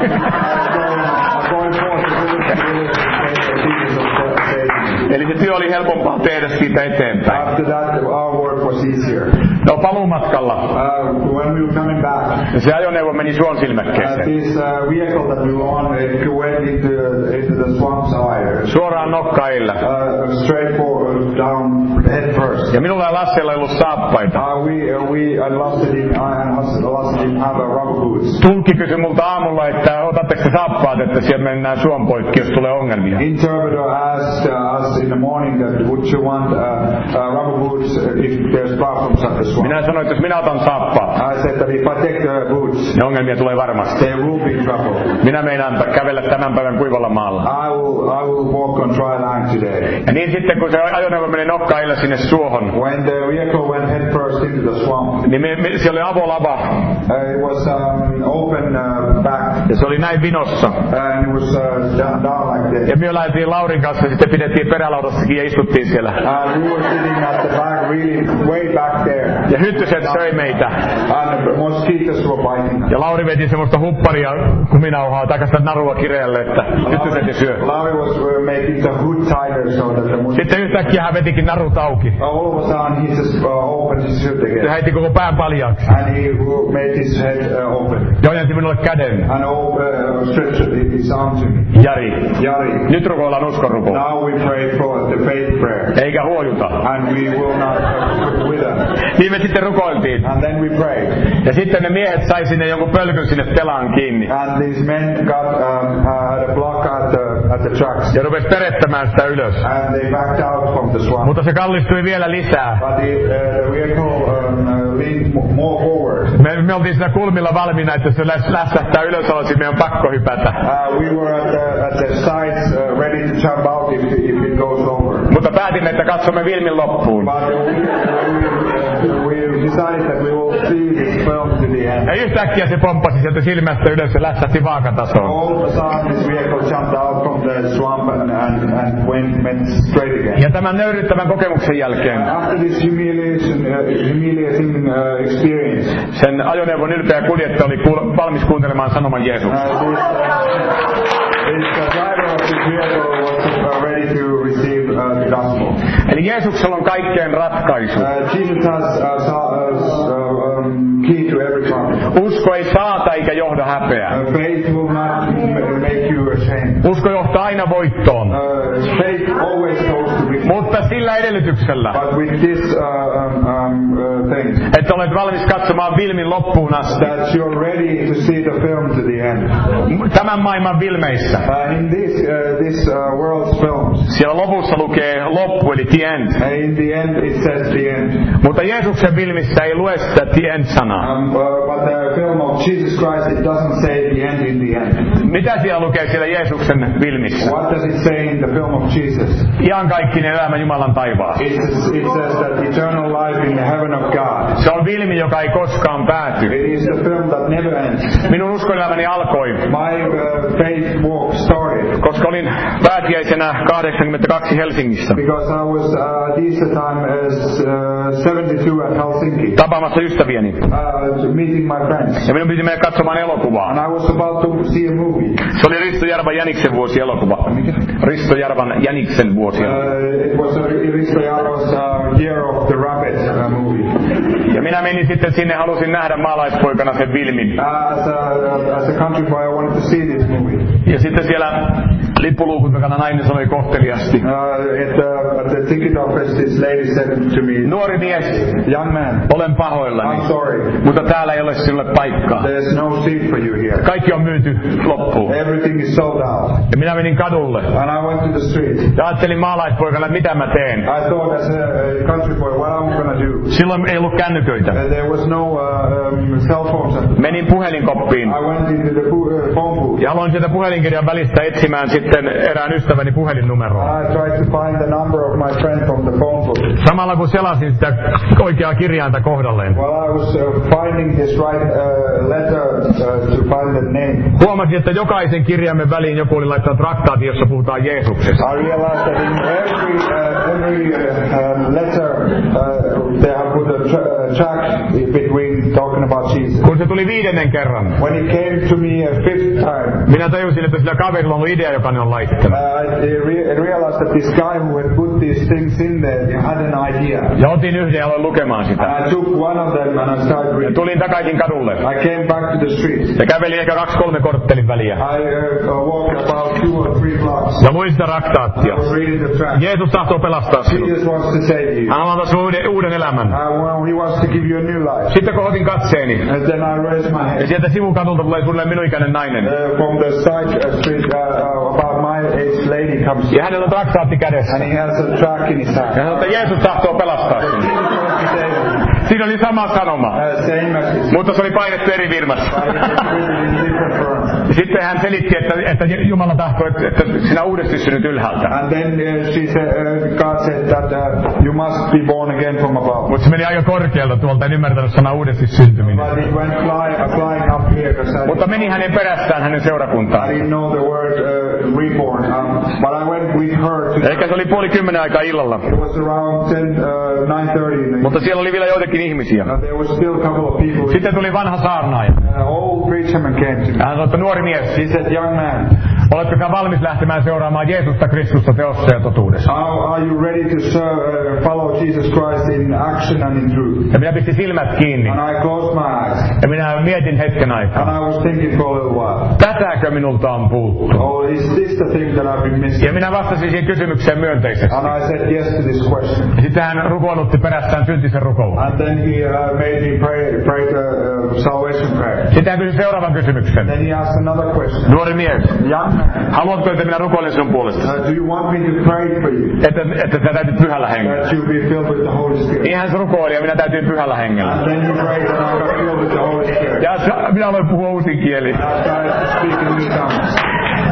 Eli se työ oli helpompaa tehdä siitä eteenpäin. After that, our work was easier. No paluumatkalla. Uh, when we were coming back, se ajoneuvo meni suon uh, silmäkkeeseen. this uh, vehicle that we were on, it went into, into the swamp side. Suoraan nokkailla. Uh, straight forward, down head first. Ja minulla ja Lassella ei ollut saappaita. Uh, we, uh, we, I Lasse didn't, I and Lasse didn't have a rubber boots. Tulkki kysyi multa aamulla, että otatteko te saappaat, että siellä mennään suon poikki, jos tulee ongelmia. Interpreter asked uh, us in the morning that would you want uh, uh, rubber boots if there's problems at the swamp. Minä sanoin, että jos minä otan saappaat, I said that if I take the boots, ne ongelmia tulee varmasti. there will be trouble. Minä meinaan kävellä tämän päivän kuivalla maalla. I will, I will walk on dry land today. Ja niin sitten kun se ajoneuvo meni nokkailla sinne suohon, When the vehicle went head first into the swamp, niin me, me, siellä oli avolava. uh, it was um, open uh, back, Ja se oli näin vinossa. and it was uh, down, down like this. Ja me lähdettiin Laurin kanssa, sitten pidettiin perälaudassakin ja istuttiin siellä. And we were sitting at the back, really way back there. Ja hyttyset söi meitä. And the mosquitoes were biting us. Ja Lauri veti semmoista hupparia kuminauhaa takaisin narua kireelle, että hyttyset ei syö. Lauri was uh, making the hood tighter so that the mosquitoes. Sitten yhtäkkiä hän vetikin narut auki. All of a sudden he just uh, opened his hood Se again. heitti koko pään paljaaksi. And he uh, made his head uh, open. Ja ojensi minulle käden. And uh, stretched his arm to me. Jari, Jari, nyt rukoillaan uskonrukoa. now we pray for the faith prayer. Eikä huojuta. And we will not uh, with us. Niin me sitten rukoiltiin. And then we prayed. Ja sitten ne miehet sai sinne jonkun pölkyn sinne telaan kiinni. And these men got um, had a block at the, at the tracks. Ja rupesi perettämään sitä ylös. And they backed out from the swamp. Mutta se kallistui vielä lisää. But the, uh, the vehicle um, uh, leaned more forward. Me, me oltiin siinä kulmilla valmiina, että jos se läs, lässähtää ylös alas, meidän on pakko hypätä. Uh, we were at the, at the sides uh, ready to jump out if, if it goes over. Mutta päätimme, että katsomme filmin loppuun. But we, we, we decided that we will see this film to the end. Ja yhtäkkiä se pomppasi sieltä silmästä ylös ja lässähti vaakatasoon. All of a sudden this vehicle jumped out from the swamp and, and, and went, went straight again. Ja tämän nöyryttävän kokemuksen jälkeen, Uh, after this humiliation, uh, humiliating uh, experience, sen ajoneuvon ylpeä kuljettaja oli kuul- valmis kuuntelemaan sanoman Jeesuksesta. uh, this, uh, this uh, driver of this vehicle was uh, ready to receive uh, the gospel. Eli Jeesuksella on kaikkeen ratkaisu. Uh, Jesus has uh, uh, um, key to every problem. Usko ei saata eikä johda häpeään. Uh, faith will not m- make you ashamed. Usko johtaa aina voittoon. Uh, faith always goes to victory. Mutta sillä edellytyksellä, But with this uh, um, um, uh, thing, että olet valmis katsomaan filmin loppuun asti. that you're ready to see the film to the end. Tämän maailman filmeissä. Uh, in this uh, this uh, world's films, Siellä lopussa lukee loppu eli the end. uh, in the end it says the end. Mutta Jeesuksen filmissä ei lue sitä the end sanaa. Um, uh, but the film of Jesus Christ, it doesn't say the end in the end. Mitä siellä lukee siellä Jeesuksen filmissä? What does it say in the film of Jesus? Iankaikkinen elämä Jumalan taivaassa. It, it says that eternal life in the heaven of God. Se on filmi, joka ei koskaan pääty. It is the film that never ends. Minun uskonelämäni alkoi, My uh, faith walk started koska olin pääsiäisenä kahdeksankymmentäkaksi Helsingissä because I was uh, this time as uh, seventy-two at Helsinki, tapaamassa ystäviäni. uh, meeting my friends, Ja minun piti mennä katsomaan and elokuvaa. I was about to see a movie. Se oli Risto Jarvan Jäniksen vuosi elokuva. Risto Jarvan Jäniksen vuosi elokuva. Uh, it was a Risto Jarva's uh, Year of the Rabbit uh, movie. Ja minä menin sitten sinne, halusin nähdä maalaispoikana sen filmin. Uh, as, a, uh, as a country boy, I wanted to see this movie. Ja sitten siellä lippuluukun takana nainen sanoi kohteliasti: Uh, at, the, at the ticket office, this lady said to me, nuori mies, young man, olen pahoillani, I'm sorry, mutta täällä ei ole sinulle paikkaa. there's no seat for you here. Kaikki on myyty loppuun. Everything is sold out. Ja minä menin kadulle. And I went to the street. Ja ajattelin maalaispoikana, mitä mä teen. I thought as a, a country boy, what I'm gonna do. Silloin ei ollut kännyköitä. Uh, there was no uh, um, cell phones at the time. Menin puhelinkoppiin. I went into the pu- uh, phone booth. Ja aloin sieltä puhelinkirjan välistä etsimään sitten erään ystäväni puhelinnumeroa. I tried to find the number of my friend from the phone book. Samalla kun selasin sitä oikeaa kirjainta kohdalleen, While I was uh, finding this right uh, letter uh, to find the name, huomasin, että jokaisen kirjaimen väliin joku oli laittanut traktaati, jossa puhutaan Jeesuksesta. I realized that in every uh, every uh, um, letter uh, they have put a tra- track between talking about Jesus. Kun se tuli viidennen kerran, When it came to me a fifth time, minä tajusin, että sillä kaverilla on ollut idea, joka ne on laittanut. uh, I re- realized that this guy who had put these things in there had an idea. Ja otin yhden ja aloin lukemaan sitä. And I took one of them and I started Ja reading. tulin takaisin kadulle. I came back to the street. Ja kävelin ehkä kaksi kolme korttelin väliä. I uh, walked about two or three blocks. Ja luin sitä I raktaattia. was reading the track. Jeesus tahtoo pelastaa sinut. Jesus wants to save you. Hän antaa sinulle uuden, uuden elämän. Uh, well, he wants to give you a new life. Sitten kohotin katseeni. And then I raised my Ja head. sieltä sivukatulta tulee suunnilleen minun ikäinen nainen. Uh, from the side uh, street, uh, uh, about my age lady comes. Ja hänellä on traktaatti kädessä. And he has a track in his Ja hand. hän sanoo, että Jeesus tahtoo pelastaa sinut. Jesus wants to save you. Siinä oli sama sanoma. Uh, same message. Mutta se oli painettu eri firmassa. But it's written in different firms. Sitten hän selitti, että, että Jumala tahtoo, että, että sinä uudesti synnyt ylhäältä. And then uh, she said, uh, God said that uh, you must be born again from above. Mutta se meni aika korkealta tuolta, en ymmärtänyt sanaa uudesti syntyminen. But it went fly, uh, flying up here because I, Mutta meni hänen perässään hänen I seurakuntaan. didn't know the word uh, reborn. Um, but I went with her to. Ehkä se oli puoli kymmenen aikaa illalla. It was around ten, uh, nine thirty in the Mutta siellä oli vielä joitakin ihmisiä. uh, there was still a couple of people. Sitten tuli vanha saarnaaja. An old preacherman came to me. Hän sanoi, että nuori mies, He said, young man, oletko sinä valmis lähtemään seuraamaan Jeesusta Kristusta teossa ja totuudessa? are, are you ready to serve, uh, follow Jesus Christ in action and in truth? Ja minä pistin silmät kiinni. And I closed my eyes. Ja minä mietin hetken aikaa. And I was thinking for a little while. Tätäkö minulta on puuttu? Oh, is this the thing that I've been missing? Ja minä vastasin siihen kysymykseen myönteisesti. And I said yes to this question. Ja sitten hän rukoilutti perästään syntisen rukoulun. And then he uh, made me pray, pray the uh, salvation prayer. Sitten hän kysyi seuraavan kysymyksen. Then he asked another question. Nuori mies, Young man, haluatko, että minä rukoilen sinun puolestasi? uh, do you want me to pray for you? Että, että sä täytyt pyhällä hengellä. That you be filled with the Holy Spirit. Niin hän rukoili ja minä täytyin pyhällä hengellä. And then he prayed and I got filled with the Holy Spirit. Ja minä aloin puhua uusin kieli. And I started speaking in tongues.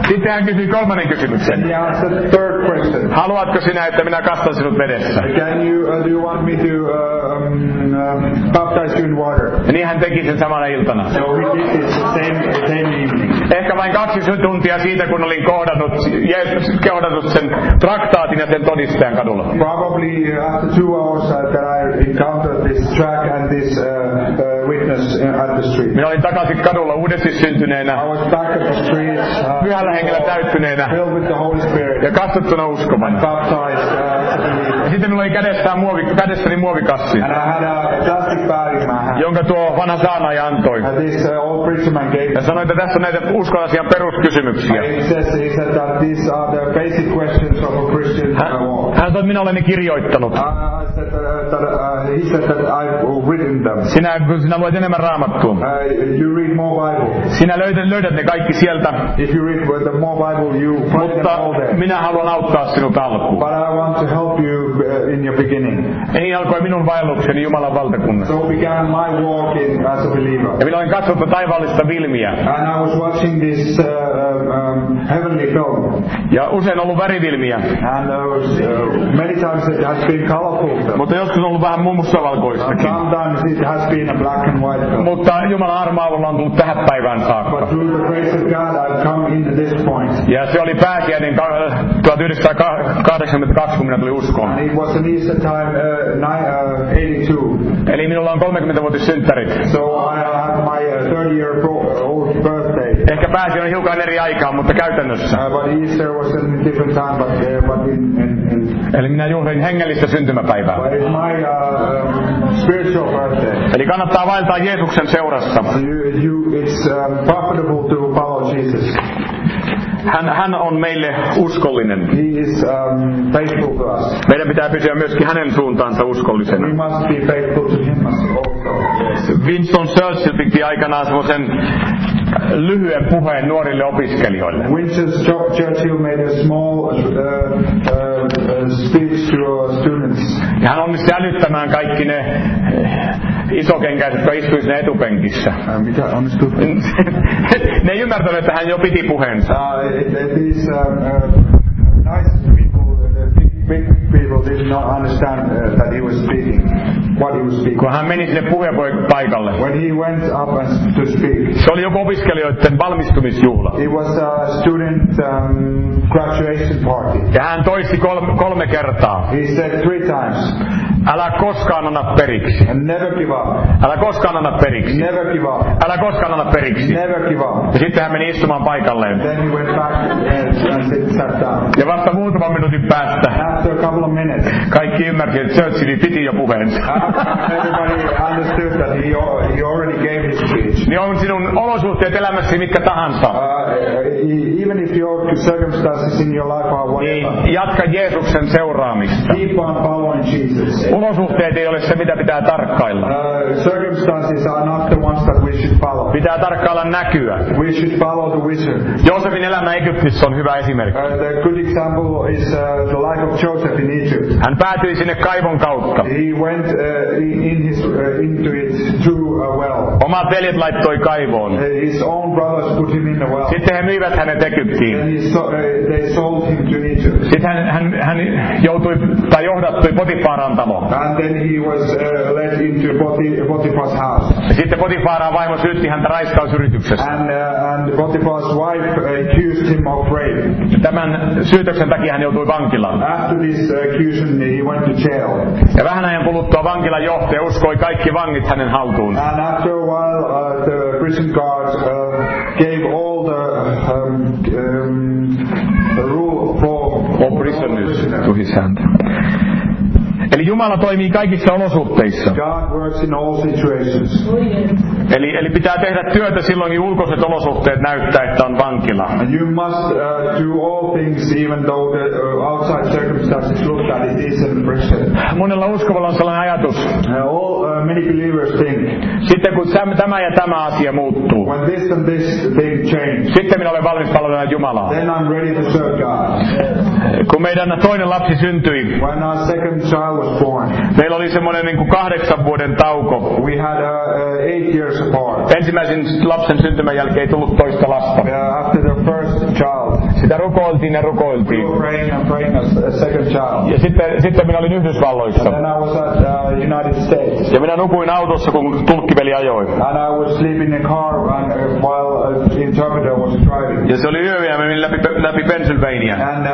Sitten hän kysyi kolmannen kysymyksen. He asked the third question. Haluatko sinä, että minä kastan sinut vedessä? Can you, uh, do you want me to uh, um, uh, baptize you in water? Ja niin hän teki sen samana iltana. So we did it the same, same evening. Ehkä vain kaksi tuntia siitä, kun olin kohdannut, kohdannut sen traktaatin ja sen todistajan kadulla. Probably after two hours uh, that I encountered this track and this uh, uh, witness at the street. Minä olin takaisin kadulla uudesti syntyneenä, I was back at the streets, uh, pyhällä hengellä täyttyneenä filled with the Holy Spirit, ja kastuttuna uskovana. baptized. Uh, Ja sitten minulla oli kädessään muovi, kädessäni muovikassi, and I had a plastic bag in my hand. jonka tuo vanha saarnaaja antoi. And this uh, old preacher man gave Ja me. sanoi, että tässä on näitä uskonasian peruskysymyksiä. He says he said that these are the basic questions of a Christian uh, walk. Hän sanoi, että minä olen ne kirjoittanut. Uh, I said uh, that, uh, he said that I've written them. Sinä, kun sinä luet enemmän raamattua, Uh, you read more Bible. sinä löydät, löydät ne kaikki sieltä, If you read the more Bible, you find them mutta all there. minä haluan auttaa sinut alkuun. But I want to help you uh, in your beginning. Ja niin alkoi minun vaellukseni Jumalan valtakunnassa. So began my walk in, as a believer. Ja minä olin katsottu taivaallista filmiä. And I was watching this uh, um, heavenly film. Ja usein ollut värifilmiä. And uh, was, uh, many times it has been colorful film. Mutta joskus on ollut vähän mustavalkoistakin. Sometimes it has been a black and white film. Mutta Jumalan armaavulla on tullut tähän päivään saakka. But through the grace of God, I've come into this point. Ja se oli pääsiäinen tuhatyhdeksänsataakahdeksankymmentäkaksi, kun minä tulin uskoon. And it was an Easter time, uh, ni- uh, eighty-two. Eli minulla on kolmekymmentävuotissynttärit. So I had my uh, thirty year old birthday. Ehkä pääsiäinen on hiukan eri aikaan, mutta käytännössä. Uh, but Easter was a different time, but, uh, but in, in, in Eli minä juhlin hengellistä syntymäpäivää. but it's my uh, um, spiritual birthday. Eli kannattaa vaeltaa Jeesuksen seurassa. So you, you, it's um, profitable to follow Jesus. Hän, hän on meille uskollinen. He is um, faithful to us. Meidän pitää pysyä myöskin hänen suuntaansa uskollisena. We must be faithful to him also. Yes. Winston Churchill piti aikanaan semmoisen lyhyen puheen nuorille opiskelijoille. Winston Churchill made a small uh, uh, uh, speech to our students. Ja hän onnistui älyttämään kaikki ne isokenkäiset, jotka istuivat siinä etupenkissä. Uh, mikä onnistui? Ne ei ymmärtäneet, että hän jo piti puheensa. Uh, it, it, these um, uh, nice people, uh, big, big people did not understand uh, that he was speaking, what he was speaking. Kun hän meni sinne puhepaikalle. When he went up and to speak, Se oli joku opiskelijoiden valmistumisjuhla. it was a student um, graduation party. Ja hän toisti kolme, kolme kertaa. He said three times, Älä koskaan anna periksi. and never give up, Älä koskaan anna periksi. never give up, Älä koskaan anna periksi. never give up. Ja sitten hän meni istumaan paikalleen. Then he went back and, and sit, sat down. Ja vasta muutaman minuutin päästä After a couple of minutes, kaikki ymmärsi, että Churchill piti jo puheensa. everybody understood that he, al- he already gave his speech. Niin on sinun olosuhteet elämässäsi mitkä tahansa. Uh, even if your circumstances in your life are whatever, Niin jatka Jeesuksen seuraamista. keep on following Jesus. Olosuhteet ei ole se, mitä pitää tarkkailla. Uh, circumstances are not the ones that we should follow. Pitää tarkkailla näkyä. We should follow the vision. Joosefin elämä Egyptissä on hyvä esimerkki. Uh, the good example is uh, the life of Joseph in Egypt. Hän päätyi sinne kaivon kautta. He went uh, in his, uh, into it through a well. Omat veljet laittoi kaivoon. Uh, his own brothers put him in the well. Sitten he myivät hänet Egyptiin. Then he so, uh, they sold him to Egypt. Sitten hän, hän, hän joutui tai johdattui Potifaran taloon. And then he was uh, led into Poti- Potiphar's house. Ja sitten Potifaran vaimo syytti häntä raiskausyrityksestä. And, uh, and Potiphar's wife accused him of rape. Tämän syytöksen takia hän joutui vankilaan. After this accusation, he went to jail. Ja vähän ajan kuluttua vankilan johtaja uskoi kaikki vangit hänen haltuun. And after a while, uh, the prison guards uh, gave all the, um, um, the rule for All prisoners to his hand. Eli Jumala toimii kaikissa olosuhteissa. God works in all situations. Eli, eli pitää tehdä työtä silloinkin ulkoiset olosuhteet näyttää, että on vankila. And you must uh, do all things even though the uh, outside circumstances look that it is in prison. Monella uskovalla on sellainen ajatus. Uh, all uh, many believers think, Sitten kun tämä ja tämä asia muuttuu, when this and this thing change, sitten minä olen valmis palvelemaan Jumalaa. then I'm ready to serve God. Kun meidän toinen lapsi syntyi, When our second child was born, meillä oli semmoinen niin kuin kahdeksan vuoden tauko. we had uh, uh, eight years apart. Ensimmäisen lapsen syntymän jälkeen ei tullut toista lasta. Uh, after the first child, child. Sitä rukoiltiin ja We rukoiltiin. were praying and praying a, a second child. Ja sitten, sitten minä olin Yhdysvalloissa. And then I was at uh, United States. Ja minä nukuin autossa, kun tulkkiveli ajoi. And I was sleeping in a car and, uh, while uh, the interpreter was driving. Ja se oli yö ja me menimme läpi, läpi Pennsylvania. And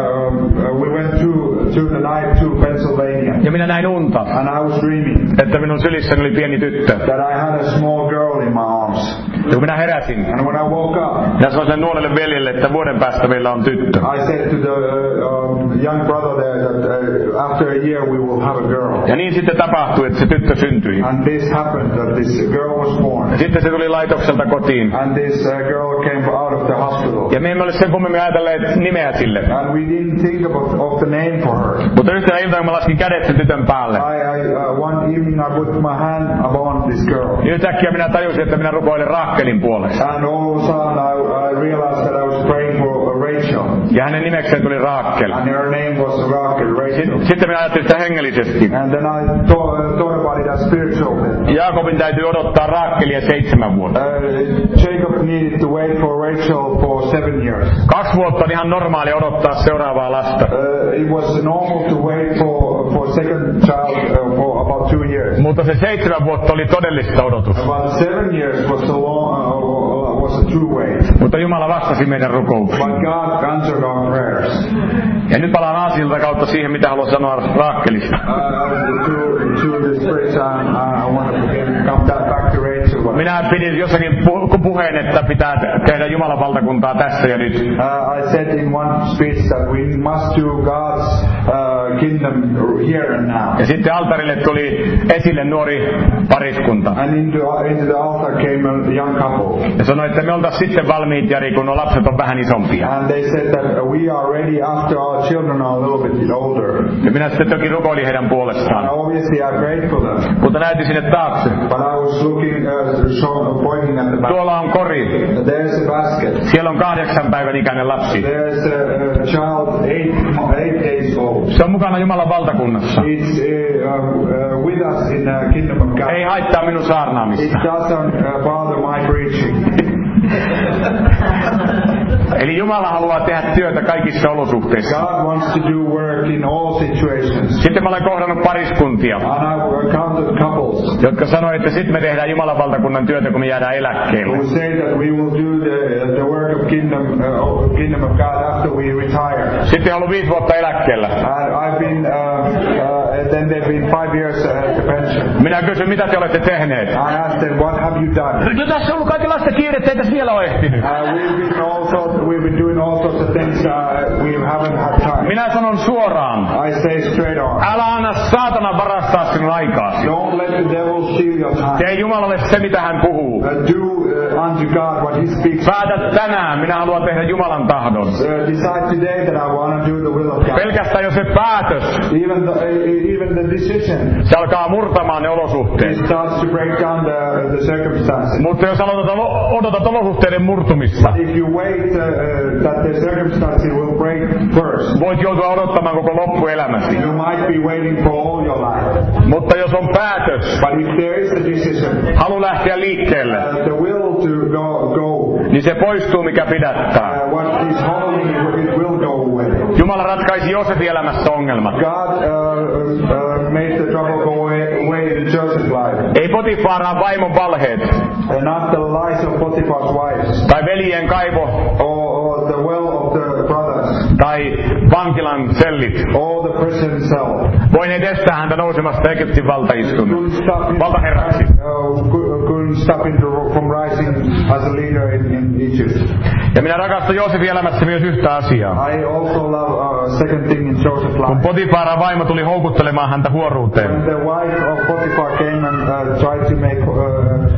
uh, we went to, to the night to Pennsylvania. Ja minä näin unta, And I was dreaming että minun sylissäni oli pieni tyttö. that I had a small girl in my arms. Ja kun minä heräsin, And when I woke up, minä sanoin sille nuorelle veljelle, että vuoden päästä meillä on tyttö. I said to the uh, um, young brother there that uh, after a year we will have a girl. Ja niin sitten tapahtui, että se tyttö syntyi. And this happened, that this girl was born. Ja sitten se tuli laitokselta kotiin. And this uh, girl came out of the hospital. Ja me emme ole sen kummemmin ajatelleet nimeä sille. And we didn't think about of the name for her. Mutta yhtenä iltana, kun mä laskin kädet sen tytön päälle, I, I, uh, one evening I put my hand upon this girl. niin yhtäkkiä minä tajusin, että minä rukoilen Rachelin puolesta. And all of a sudden I, I realized that I was praying for uh, Rachel. Ja hänen nimekseen tuli Rachel. And her name was Rachel, Rachel. Sitten minä ajattelin sitä hengellisesti. And then I thought, uh, thought about it as spiritual. Jaakobin täytyy odottaa Rachelia seitsemän vuotta. Uh, Jacob needed to wait for Rachel for seven years. Kaksi vuotta on ihan normaali odottaa seuraavaa lasta. Uh, it was normal to wait for for second child uh, for about two years. Mutta se seitsemän vuotta oli todellista odotusta. About seven years was a long, uh, was a true wait. Mutta Jumala vastasi meidän rukouksiin. But God answered our prayers. Ja nyt palaan aasilta kautta siihen, mitä haluan sanoa Rachelista. Uh, to, to this first time, uh, I want to come back to Rachel. Minä pidin jossakin pu- puheen, että pitää tehdä Jumalan valtakuntaa tässä ja nyt. Uh, I said in one speech that we must do God's uh, kingdom here and now. Ja sitten altarille tuli esille nuori pariskunta. And into, into the altar came a young couple. Ja sanoi, että me oltaisiin sitten valmiit, Jari, kun nuo lapset on vähän isompia. And they said that we are ready after our children are a little bit older. Ja minä sitten toki rukoilin heidän And puolestaan. obviously I prayed for them. Mutta näytin sinne taakse. But I was looking, uh, show, pointing at the back. Tuolla on kori. There's a basket. Siellä on kahdeksan päivän ikäinen lapsi. There's a, a child eight, eight days old. Se on mukana Jumalan valtakunnassa. It's uh, uh, with us in the kingdom of God. Ei haittaa minun It saarnaamista. doesn't uh, bother my preaching. Eli Jumala haluaa tehdä työtä kaikissa olosuhteissa. God wants to do work in all situations. Sitten mä olen kohdannut pariskuntia, And I've encountered couples jotka sanoi, että sitten me tehdään Jumalan valtakunnan työtä, kun me jäädään eläkkeelle. who say that we will do the, the work of kingdom, uh, kingdom of God after we retire. Sitten on ollut viisi vuotta eläkkeellä. And I've been, uh, uh, and then they've been five years at the pension. Minä kysyn, mitä te olette tehneet? I asked them, what have you done? No tässä on ollut kaikenlaista kiirettä, ei tässä vielä ole ehtinyt. Uh, we've been all sorts, we've been doing all sorts of things. Uh, we haven't had time. Minä sanon suoraan, I say straight on. älä anna saatana varastaa sinun aikaasi. Don't let the devil steal your time. Tee Jumalalle se, mitä hän puhuu. Uh, do uh, unto God what He speaks. Päätä tänään, minä haluan tehdä Jumalan tahdon. Uh, decide today that I want to do the will of God. Pelkästään jo se päätös, Even the uh, even the decision, se alkaa murtamaan ne it olosuhteet. starts to break down the the circumstances. Mutta jos aloitat, odotat olosuhteiden murtumista, If you wait uh, uh, that the circumstances will break first, voit joutua odottamaan koko loppuelämäsi. you might be waiting for all your life. Mutta jos on päätös, But if there is a decision, halu lähteä liikkeelle, uh, the will to go, go niin se poistuu, mikä pidättää. uh, what is holding it, it will go away. Jumala ratkaisi Joosefin elämässä ongelmat. God uh, uh, made the trouble go away, away in Joseph's life. Ei Potifaraan vaimon valheet, And not the lies of Potiphar's wives, tai veljen kaivo, or, or the well of the brothers, tai vankilan sellit. or the prison cell. Voineet estää häntä nousemasta Egyptin valtaistuimeen. Couldn't stop him, Valtaherraksi. uh, cou- couldn't stop him to, from rising as a leader in, in Egypt. Ja minä rakastan Joosefin elämässä myös yhtä asiaa. I also love uh, second thing in Joseph's Kun life. Potifaran vaimo tuli houkuttelemaan häntä huoruuteen, When the wife of Potiphar came and uh, tried to make uh,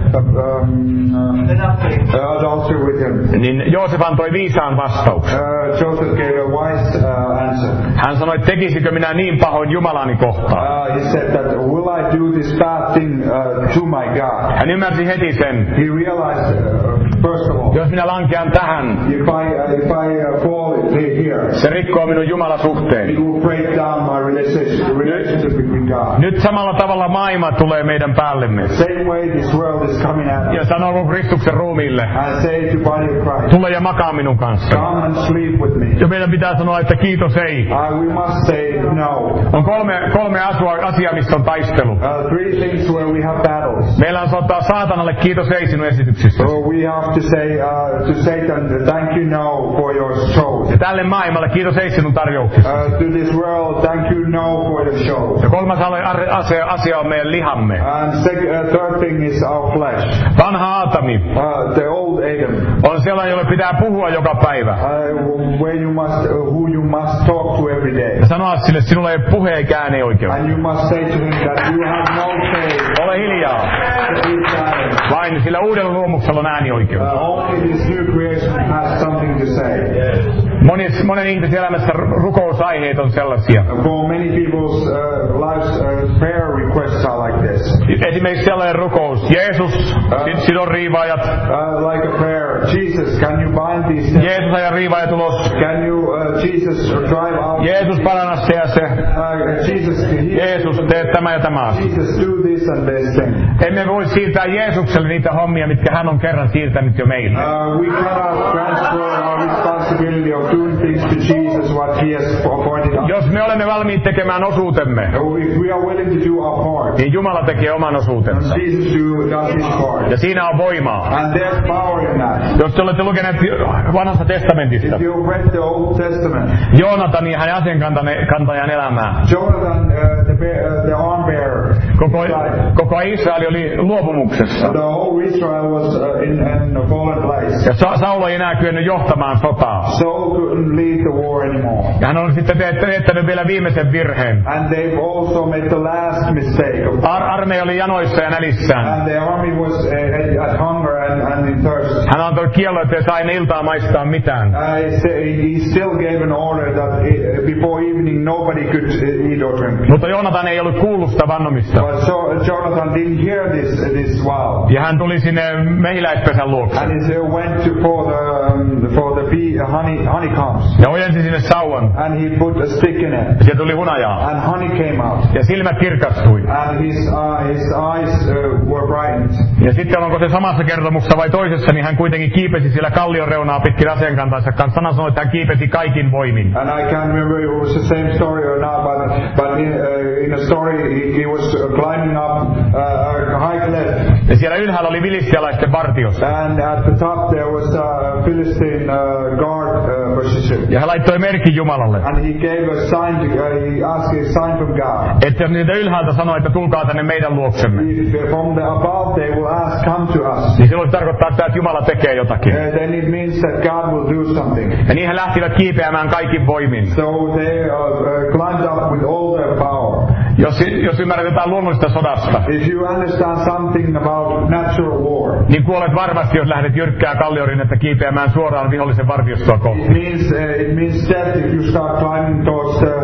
uh, um, uh, adultery with him, niin Joosef antoi viisaan vastauksen. uh, Joseph gave a wise uh, answer. Hän sanoi, että tekisikö minä niin pahoin Jumalani kohtaan. Uh, he said that, will I do this bad thing uh, to my God? Hän ymmärsi heti sen, He realized, uh, first of all, jos minä lankean tähän, if I, uh, if I uh, fall here, se rikkoo minun Jumalasuhteeni. it will break down my relationship, relationship with God. Nyt nyt samalla tavalla maailma tulee meidän päällemme. Same way this world is coming at us. Ja sanoo Kristuksen ruumiille, And say to body of Christ, tule ja makaa minun kanssa. come and sleep with me. Ja meidän pitää sanoa, että kiitos ei. Uh, we must say no. On kolme, kolme asua, asiaa, missä on taistelu. Uh, three things where we have battles. Meillä on sanottava saatanalle kiitos ei sinun esityksistä. So we have to say uh, to Satan, thank you no for your shows. Ja tälle maailmalle kiitos ei sinun tarjouksista. Uh, to this world, thank you no for your shows. Ja kolmas asia, asia on meidän lihamme. And sec- uh, third thing is our flesh. Vanha Aatami Uh, the old Adam. on sellainen, jolle pitää puhua joka päivä. Uh, where you must, uh, who you must talk to every day. Ja sanoa sille, sinulla ei puhe eikä ääni oikeus. And you must say to him that you have no say. Ole hiljaa. Vain sillä uudella luomuksella on äänioikeus. Uh, only this new creation has something to say. Monis, monen ihmisen elämässä rukousaiheet on sellaisia. For many people's uh, lives, uh, prayer requests are like this. Esimerkiksi sellainen rukous. Jeesus, uh, sidon riivaajat. Uh, like a prayer. Jesus, can you bind these things? Jeesus aja riivaajat ulos. Can you, uh, Jesus, drive out? Jeesus paranna se ja se. Uh, Jesus, Jeesus, tee tämä ja tämä asia. Jesus, do this and this thing. Emme voi siirtää Jeesukselle niitä hommia, mitkä hän on kerran siirtänyt jo meille. Uh, we cannot transfer our responsibility of doing things to Jesus what he has appointed us. Jos me olemme valmiit tekemään osuutemme, If we are willing to do our part, niin Jumala tekee oman osuutensa. then Jesus do, does his part. Ja siinä on voimaa. And there's power in that. Jos te olette lukeneet vanhasta testamentista, If you read the Old Testament, Joonatan ja hänen asiankantajan elämää. Jonathan, uh, the, bear, uh, the arm bearer, Koko, koko Israel oli luopumuksessa. the whole Israel was uh, in, in a fallen place. Ja Sa- Saul ei enää kyennyt johtamaan sotaa. Saul couldn't lead the war anymore. Ja hän on sitten teettänyt vielä viimeisen virheen. And they've also made the last mistake. Of Ar- armeija oli janoissa ja nälissään. and the army was uh, at hunger and, and in thirst. Hän antoi kiellon, ettei saa ennen iltaa maistaa mitään. Uh, he, say, he still gave an order that uh, before evening nobody could uh, eat or drink. Mutta Joonatan ei ollut kuullut sitä vannomista. But so, uh, Jonathan didn't hear this uh, this vow. Ja hän tuli sinne mehiläispesän luokse. And he uh, went to, for the um, for the bee, uh, honey honeycombs. Ja ojensi sinne sauvan. And he put a stick in it. Sieltä tuli hunajaa. And honey came out. Ja silmät kirkastui. And his uh, his eyes uh, were brightened. Ja sitten onko se samassa kertomuksessa vai toisessa, niin hän kuitenkin kiipesi siellä kallion reunaa pitkin asiankantansa kanssa. Sana sanoi, että hän kiipesi kaikin voimin. And I can't remember if it was the same story or not, but but in, uh, in a story he, he was climbing up uh, a high cliff. Ja siellä ylhäällä oli filistialaisten vartiossa. And at the top there was a Philistine uh, guard uh, position. Ja hän laittoi merkin Jumalalle. And he gave a sign to, uh, he asked a sign from God. Että jos niitä ylhäältä sanoi, että tulkaa tänne meidän luoksemme, If from the above they will ask, come to us. niin silloin tarkoittaa sitä, että Jumala tekee jotakin. Uh, then it means that God will do something. Ja niin he lähtivät kiipeämään kaikin voimin. So they uh, uh, climbed up with all their power. Jos, jos ymmärrät jotain luonnollista sodasta, If you understand something about natural war, niin kuolet varmasti, jos lähdet jyrkkää kalliorinnettä kiipeämään suoraan vihollisen vartiostoa it kohti. means uh, it means death if you start climbing towards the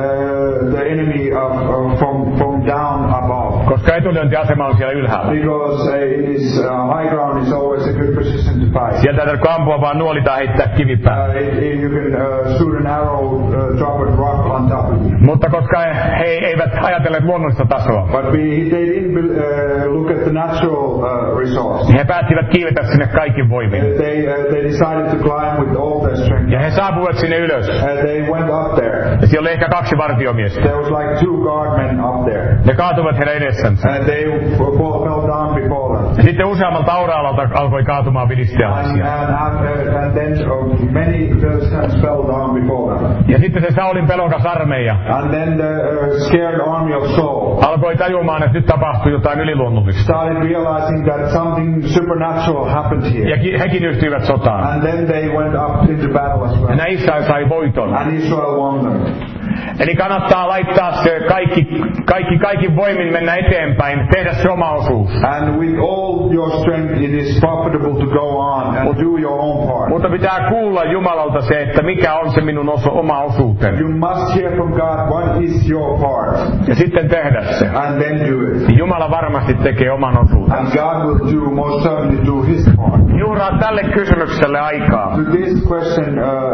uh, the enemy of, of from from down above. Koska etulyöntiasema on siellä ylhäällä. Because uh, it is uh, high ground is always a good position to fight. Sieltä ei tarvitse ampua, vaan nuolita heittää kivipää. Uh, it, it, you can uh, shoot an arrow, uh, drop a rock on top of it. Mutta koska he eivät ajatelleet luonnollista tasoa, But we, they didn't uh, look at the natural uh, resource. niin he päättivät kiivetä sinne kaikin voimin. They uh, they decided to climb with all their strength. Ja he saapuivat sinne ylös. And they went up there. Ja siellä oli ehkä kaksi vartiomiestä. There was like two guardmen up there. Ne kaatuivat heidän edessänsä. And they fall, fell down before them. Ja sitten useammalta aura-alalta alkoi kaatumaan And, filistealaisia. and, uh, and then uh, many Philistines fell down before them. Ja sitten se Saulin pelokas armeija And then the uh, scared army of Saul alkoi tajumaan, että nyt tapahtui jotain yliluonnollista. started realizing that something supernatural happened here. Ja ki- hekin yhtyivät sotaan. And then they went up into battle as Ja well. näin Israel sai voiton. And Israel won them. Eli kannattaa laittaa se kaikki, kaikki, kaikki voimin mennä eteenpäin, tehdä se oma osuus. And with all your strength it is profitable to go on and do your own part. Mutta pitää kuulla Jumalalta se, että mikä on se minun oso, oma osuuteni. You must hear from God what is your part. Ja sitten tehdä se. And then do it. Jumala varmasti tekee oman osuutensa. And God will do, most certainly do his part. Juuraa tälle kysymykselle aikaa. To this question, uh,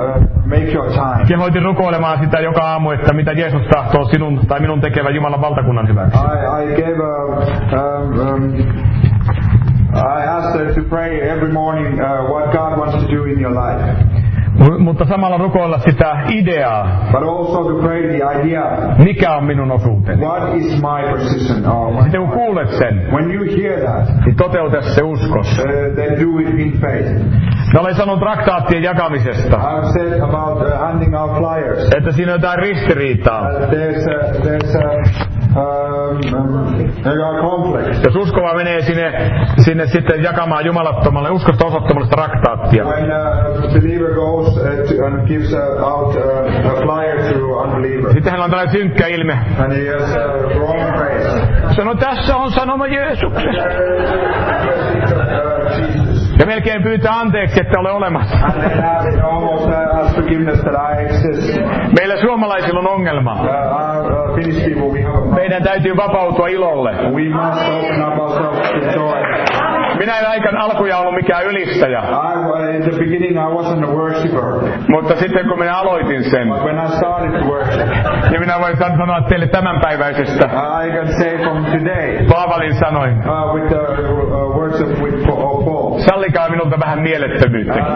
make your time. Kehoitin rukoilemaan sitä joka aamu, että mitä Jeesus tahtoo sinun tai minun tekevän Jumalan valtakunnan hyväksi. I, I gave a, um, um, I asked her to pray every morning uh, what God wants to do in your life. Mutta samalla rukoilla sitä ideaa. But also to pray the idea. Mikä on minun osuuteni? What is my position? Or Sitten kun kuulet sen, when you hear that, niin toteuta se uskossa. uh, then do it in faith. Mä olen sanonut traktaattien jakamisesta, I've said about uh, handing out flyers. että siinä on jotain ristiriitaa. Uh, there's a, there's a, um, um, there are conflicts. Jos uskova menee sinne, sinne sitten jakamaan jumalattomalle, uskosta osoittamalle traktaattia. When a believer goes uh, to, and gives uh, out uh, a flyer to unbeliever, Sitten hänellä on tällainen synkkä ilme. and he has a wrong face. Sano, tässä on sanoma Jeesuksesta. Ja melkein pyytää anteeksi, että ole olemassa. And then ask, almost uh, ask forgiveness that I exist. Meillä suomalaisilla on ongelma. Uh, our uh, Finnish people, we have a problem. Meidän täytyy vapautua ilolle. We must open up ourselves to joy. Minä en aikan alkuja ollut mikään ylistäjä. I, in the beginning I wasn't a worshipper. Mutta sitten kun minä aloitin sen, But when I started to worship, niin minä voin sanoa teille tämänpäiväisestä. I can say from today, Paavalin sanoin, uh, with the uh, words of with Paul, sallikaa minulta vähän mielettömyyttä. uh,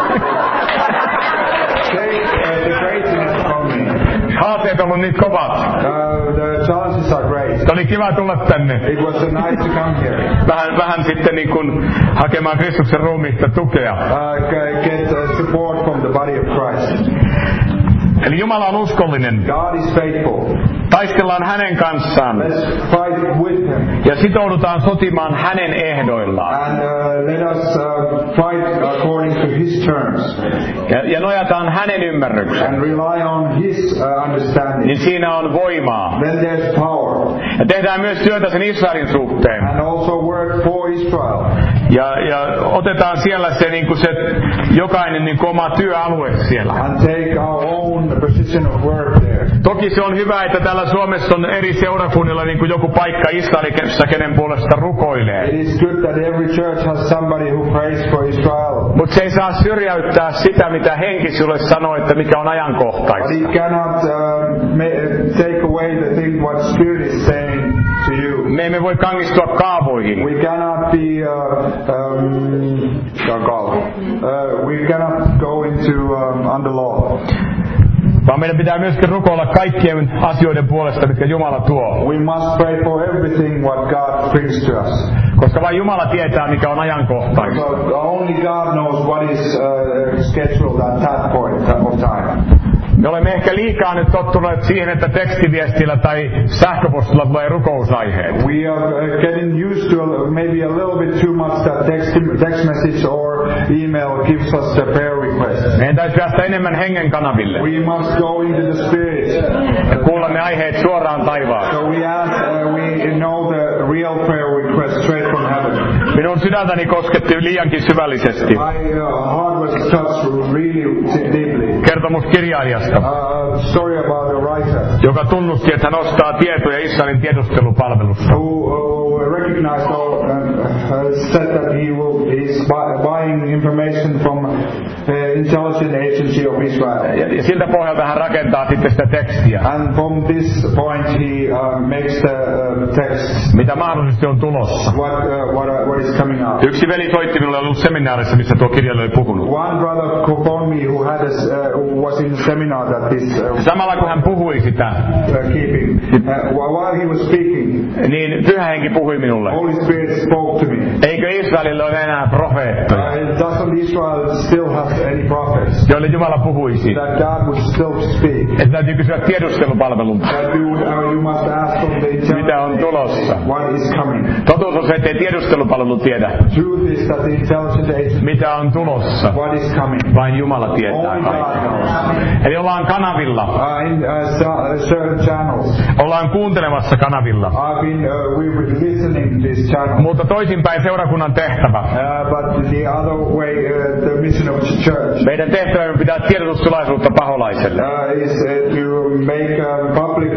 take uh, the greatness from me. Haasteet on ollut niin kovat. Uh, the challenges are great. Se oli kiva tulla tänne. It was a night to come here. Vähän, vähän sitten niin kuin hakemaan Kristuksen ruumiista tukea. Uh, get uh, support from the body of Christ. Eli Jumala on uskollinen. God is faithful. Taistellaan hänen kanssaan. Let's fight with him. Ja sitoudutaan sotimaan hänen ehdoillaan. And uh, let us uh, fight according to his terms. Ja, ja nojataan hänen ymmärrykseen. And rely on his uh, understanding. Niin siinä on voimaa. Then there's power. Ja tehdään myös työtä sen Israelin suhteen. And also work for Israel. Ja, ja otetaan siellä se, niin kuin se jokainen niin kuin oma työalue siellä. And take our own position of work there. Toki se on hyvä, että täällä Suomessa on eri seurakunnilla niin kuin joku paikka Israelissa, kenen puolesta rukoilee. It is good that every church has somebody who prays for Israel. Mutta se ei saa syrjäyttää sitä, mitä henki sinulle sanoo, että mikä on But ajankohtaista. it cannot uh, ma- take away the thing what Spirit is saying to you. Me emme voi kangistua kaavoihin. We cannot be uh, um, uh, we cannot go into um, under law. Vaan meidän pitää myöskin rukoilla kaikkien asioiden puolesta, mitkä Jumala tuo. We must pray for everything what God brings to us. Koska vain Jumala tietää, mikä on ajankohtaista. So only God knows what is uh, scheduled at that point of time. Me olemme ehkä liikaa nyt tottuneet siihen, että tekstiviestillä tai sähköpostilla tulee rukousaiheet. We are uh, getting used to a, maybe a little bit too much that text, text message or email gives us a prayer request. Meidän täytyy päästä enemmän hengen kanaville. We must go into the Spirit. Ja kuulla ne aiheet suoraan taivaan. So we ask, uh, we know the real prayer request straight from heaven. Minun sydäntäni kosketti liiankin syvällisesti. My uh, heart was touched really deeply. Kertomus kirjailijasta, A story about a writer joka tunnusti, että hän ostaa tietoja Israelin tiedustelupalvelussa. who uh, recognized or uh, said that he will is buy, buying information from the intelligence agency of Israel. Ja, ja siltä pohjalta hän rakentaa sitten sitä tekstiä, And from this point he uh, makes the uh, text mitä mahdollisesti on tulossa. what uh, what, uh, what is coming out. Yksi veli soitti minulle ollut seminaarissa, missä tuo kirjailija oli puhunut. One brother phoned me who had a, uh, was in a seminar that this uh, Samalla kun hän puhui sitä, uh, keeping. Uh, while he was speaking, niin Pyhä Henki puhui minulle. Holy Spirit spoke to me. Eikö Israelilla ole enää profeettoja, Uh, doesn't Israel still have any prophets? joille Jumala puhuisi? That God would still speak. Että täytyy kysyä tiedustelupalvelulta. That you, uh, you must ask from the Mitä on tulossa? what is coming. Totuus on se, ettei tiedustelupalvelu tiedä, Truth is that the intelligence agency mitä on tulossa. what is coming. Vain Jumala tietää Only God kaiken. knows. Eli ollaan kanavilla. Uh, in uh, so- certain channels, Ollaan kuuntelemassa kanavilla. I've been uh, we were listening to this channel. Mutta toisinpäin seurakunnan tehtävä. Uh, but the other way, uh, the mission of the church Meidän tehtävämme pitää tiedotustilaisuutta paholaiselle. uh, is uh, to make uh, public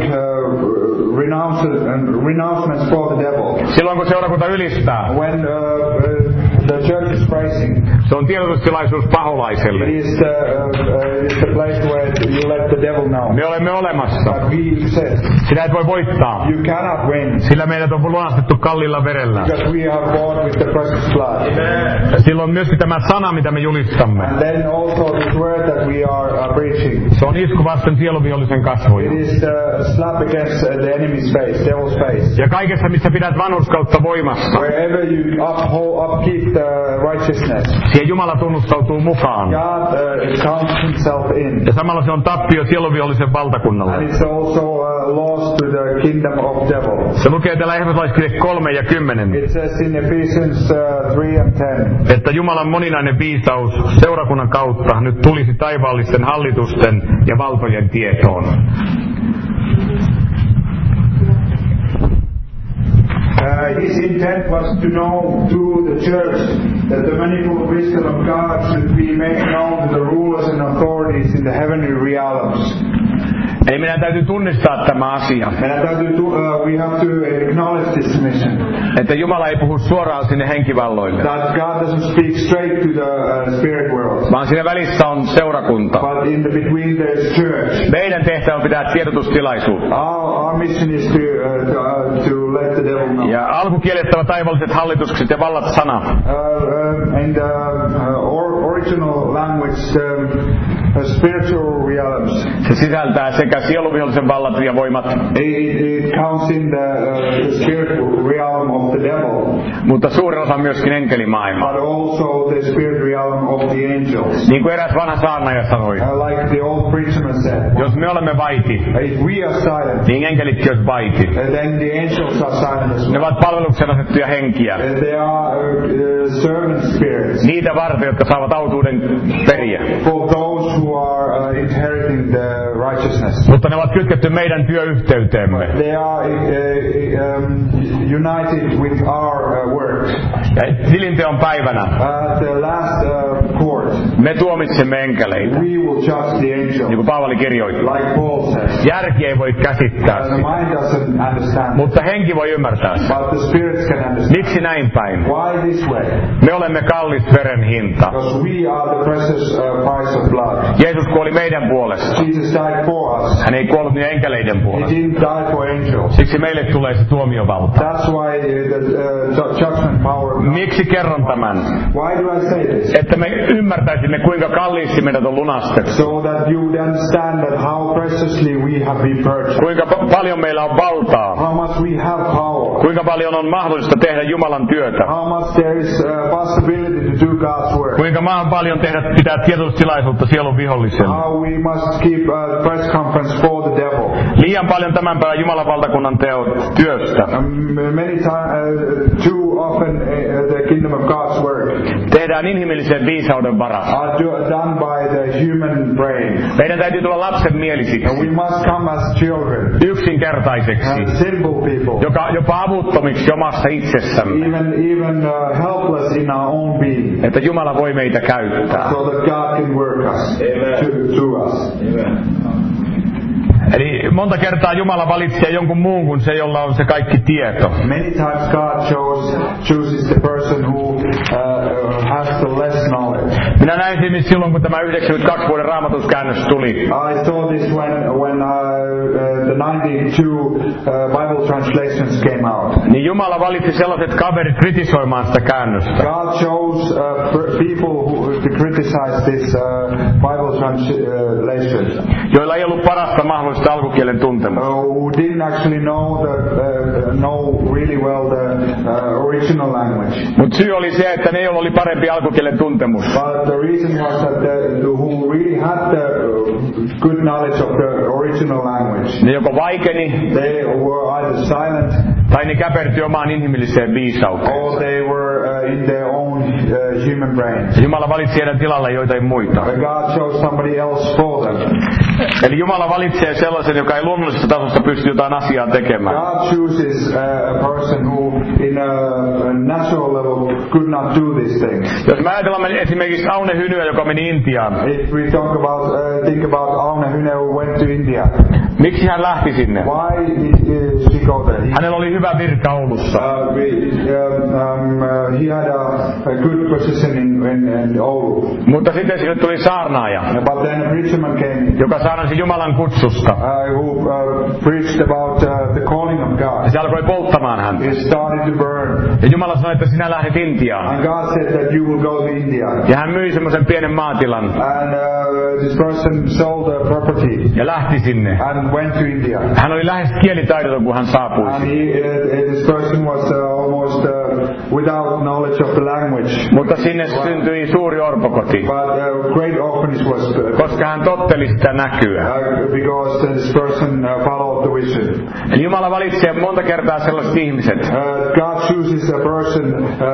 uh, renounce and renouncements for the devil. Silloin kun seurakunta ylistää, When uh, uh, the church is praising. Se on tiedotustilaisuus paholaiselle. It is the, uh, uh, it's the place where you let the devil know. Me olemme olemassa. But we exist. Sinä et voi voittaa. You cannot win. Sillä meidät on lunastettu kalliilla verellä. Because we are bought with the precious blood. Silloin myöskin tämä sana, mitä me julistamme. And then also this word that we are uh, preaching. Se on isku vasten sieluvihollisen kasvoja. It is the slap against uh, the enemy's face, devil's face. Ja kaikessa, missä pidät vanhurskautta voimassa. Wherever you uphold, upkeep the righteousness. Siihen Jumala tunnustautuu mukaan. God uh, counts himself in. Ja samalla se on tappio sieluvihollisen valtakunnalle. And it's also uh, loss to the kingdom of devil. Se lukee täällä Efesolaiskirje kolme ja kymmenen. It says in Ephesians uh, three and ten. Että Jumalan moninainen viisaus seurakunnan kautta nyt tulisi taivaallisten hallitusten ja valtojen tietoon. Uh, his intent was to know through the church that the manifold wisdom of God should be made known to the rulers and authorities in the heavenly realms. Eli meidän täytyy tunnistaa tämä asia. And to, uh, we have to acknowledge this mission. Että Jumala ei puhu suoraan sinne henkivalloille. That God doesn't speak straight to the uh, spirit world. Vaan siinä välissä on seurakunta. But in the between there's church. Meidän tehtävä on pitää tiedotustilaisuutta. Our, our mission is to, uh, to, uh, to let the devil know. Ja alkukiellettävä taivalliset hallitukset ja vallat sana. Uh, uh, in the uh, or, original language, um, uh, spiritual realms. Se sisältää sekä sieluvihollisen vallat ja voimat. It, it counts in the uh, spirit realm of the devil. Mutta suurin osa myöskin enkelimaailma. But also the spirit realm of the angels. Niin kuin eräs vanha saarnaaja sanoi. Uh, like the old preacher said. Jos me olemme vaiti, if we are silent, niin enkelitkin olisi vaiti. Uh, then the angels are silent as well. Ne ovat palveluksen asettuja henkiä. Uh, they are uh, uh, servant spirits. Niitä varten, jotka saavat autuuden periä. For those who are uh, inheriting the righteousness. Mutta ne ovat kytketty meidän työyhteyteemme. They are uh, um, united with our uh, work. Ja tilinteon päivänä At the last uh, court, me tuomitsemme enkeleitä. we will judge the angel. Niin kuin Paavali kirjoitti. Like Paul says. Järki ei voi käsittää The sitä. mind doesn't understand. Mutta henki voi ymmärtää sitä. But the spirits can understand. Miksi näin päin? Why this way? Me olemme kallis veren hinta. Because we are the precious uh, price of blood. Jeesus kuoli meidän puolesta. Jesus died for us. Hän ei kuollut niiden enkeleiden He puolesta. didn't die for angels. Siksi meille tulee se tuomiovalta. That's why uh, the uh, judgment power. Miksi kerron tämän? Why do I say this? Että me ymmärtäisimme, kuinka kalliisti meidät on lunastettu. So that you would understand that how preciously we have been purchased. Kuinka paljon meillä on valtaa. How much we have power. Kuinka paljon on mahdollista tehdä Jumalan työtä. How much there is a possibility to do God's work. Kuinka maan paljon tehdä pitää tiedotustilaisuutta sielun viholliselle. How we must keep a press conference for the devil. Liian paljon tämän päivän Jumalan valtakunnan teo, työstä. Um, many times, uh, too often, uh, the kingdom of God's work tehdään inhimillisen viisauden varassa. are do, done by the human brain. Meidän täytyy tulla lapsen mielisiksi. And we must come as children. Yksinkertaiseksi. As simple people. Joka, jopa avuttomiksi omassa itsessämme. Even, even uh, helpless in our own being. Että Jumala voi meitä käyttää. So that God can work us. To, to us. Amen. Eli monta kertaa Jumala valitsee jonkun muun kuin se, jolla on se kaikki tieto. Many times God chose, chooses the person who uh, has the less knowledge. Minä näin sen silloin, kun tämä yhdeksänkymmentäkaksi vuoden raamatuskäännös tuli. I saw this when, when uh, uh, the ninety-two uh, Bible translations came out. Niin Jumala valitsi sellaiset kaverit kritisoimaan sitä käännöstä. God chose uh, people who, to criticize this uh, Bible translation. Joilla ei ollut parasta mahdollista alkukielen tuntemusta. Uh, who didn't actually know the uh, know really well the uh, original language. Mutta syy oli se, että ne, joilla oli parempi alkukielen tuntemus. But the reason was that the, who really had the good knowledge of the original language. Ne joko vaikeni, they were either silent, tai ne käpertyi omaan inhimilliseen viisauteen. or they were uh, in their own uh, human brain. Jumala valitsi heidän tilalle joitain muita. God chose somebody else for them. Eli Jumala valitsee sellaisen, joka ei luonnollisesta tasosta pysty jotain asiaa tekemään. God chooses a person who in a natural level could not do this thing. Jos me ajatellaan esimerkiksi Aune Hynyä, joka meni Intiaan. If we talk about, uh, think about Aune Hyne who went to India. Miksi hän lähti sinne? Why did uh, she go there? He, Hänellä oli hyvä virka Oulussa. uh, we, um, um, uh, he had a, a good position in, in, in Oulu. Mutta sitten sille tuli saarnaaja, But then a preacherman came, joka saarnasi Jumalan kutsusta. uh, who uh, preached about uh, the calling of God. Se alkoi polttamaan häntä. It started to burn. Ja Jumala sanoi, että sinä lähdet Intiaan. And God said that you will go to India. Ja hän myi semmoisen pienen maatilan. And uh, this person sold a property Ja lähti sinne. and went to India. Hän oli lähes kielitaidoton, kun hän saapui. And he, uh, this person was uh, almost uh, without knowledge of the language. Mutta sinne syntyi suuri orpokoti. But uh, great orphanage was uh, Koska hän totteli sitä näkyä. uh, because uh, this person uh, followed the vision. Eli Jumala valitsee monta kertaa sellaiset ihmiset, Uh, God chooses a person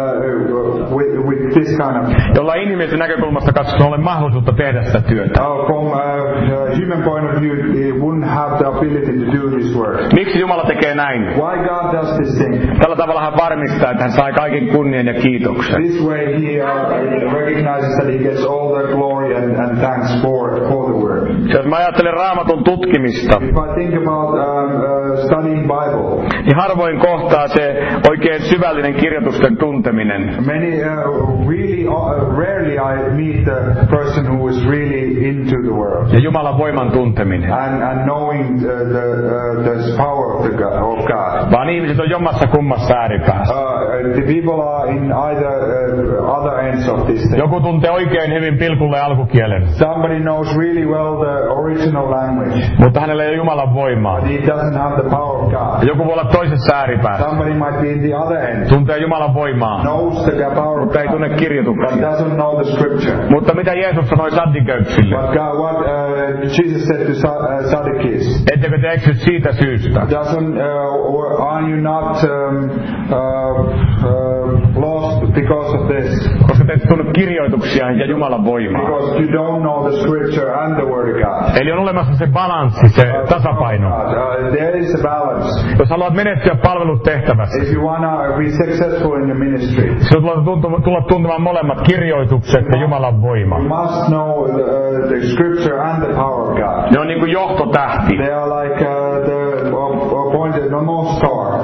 uh, with, with this kind of, jolla inhimillisen näkökulmasta katsottuna ole mahdollisuutta tehdä sitä työtä. uh, from a uh, human point of view, he wouldn't have the ability to do this work. Miksi Jumala tekee näin? Why God does this thing? Tällä tavalla hän varmistaa, että hän sai kaiken kunnian ja kiitoksen. This way he uh, recognizes that he gets all the glory and, and thanks for, for the work. Jos mä ajattelen Raamatun tutkimista, If I think about um, uh, studying Bible, niin harvoin kohtaa se oikein syvällinen kirjoitusten tunteminen. many uh, really uh, rarely I meet the person who is really into the world Ja Jumalan voiman tunteminen. and, and knowing the, the, uh, the power of, the God, of God. Vaan ihmiset on jommassa kummassa ääripäässä. Uh, the people are in either uh, other ends of this thing. Joku tuntee oikein hyvin pilkulle alkukielen, Somebody knows really well the original language, mutta hänellä ei ole Jumalan voimaa. but he doesn't have the power of God. Joku voi olla toisessa ääripäässä, Somebody might be in the other end, tuntee Jumalan voimaa, knows the power of mutta ei tunne God, but kirjoituksia. doesn't know the scripture. Mutta mitä Jeesus sanoi saddiköyksille? But God, what uh, Jesus said to Sa- uh, Sadducees, Ettekö te eksy siitä syystä, doesn't uh, are you not um, uh, uh, lost because of this? koska te ette tunne kirjoituksia ja Jumalan voimaa. Because you don't know the scripture and the word of God. Eli on olemassa se balanssi, se tasapaino. Uh, there is a balance. Jos haluat menestyä palvelutehtävässä, If you wanna be successful in your ministry, sinun tulee tuntumaan, tulla tuntemaan molemmat kirjoitukset ja Jumalan voima. you must know uh, the scripture and the power of God. Ne on niin kuin johtotähti. They are like uh, the uh, pointed the North Star.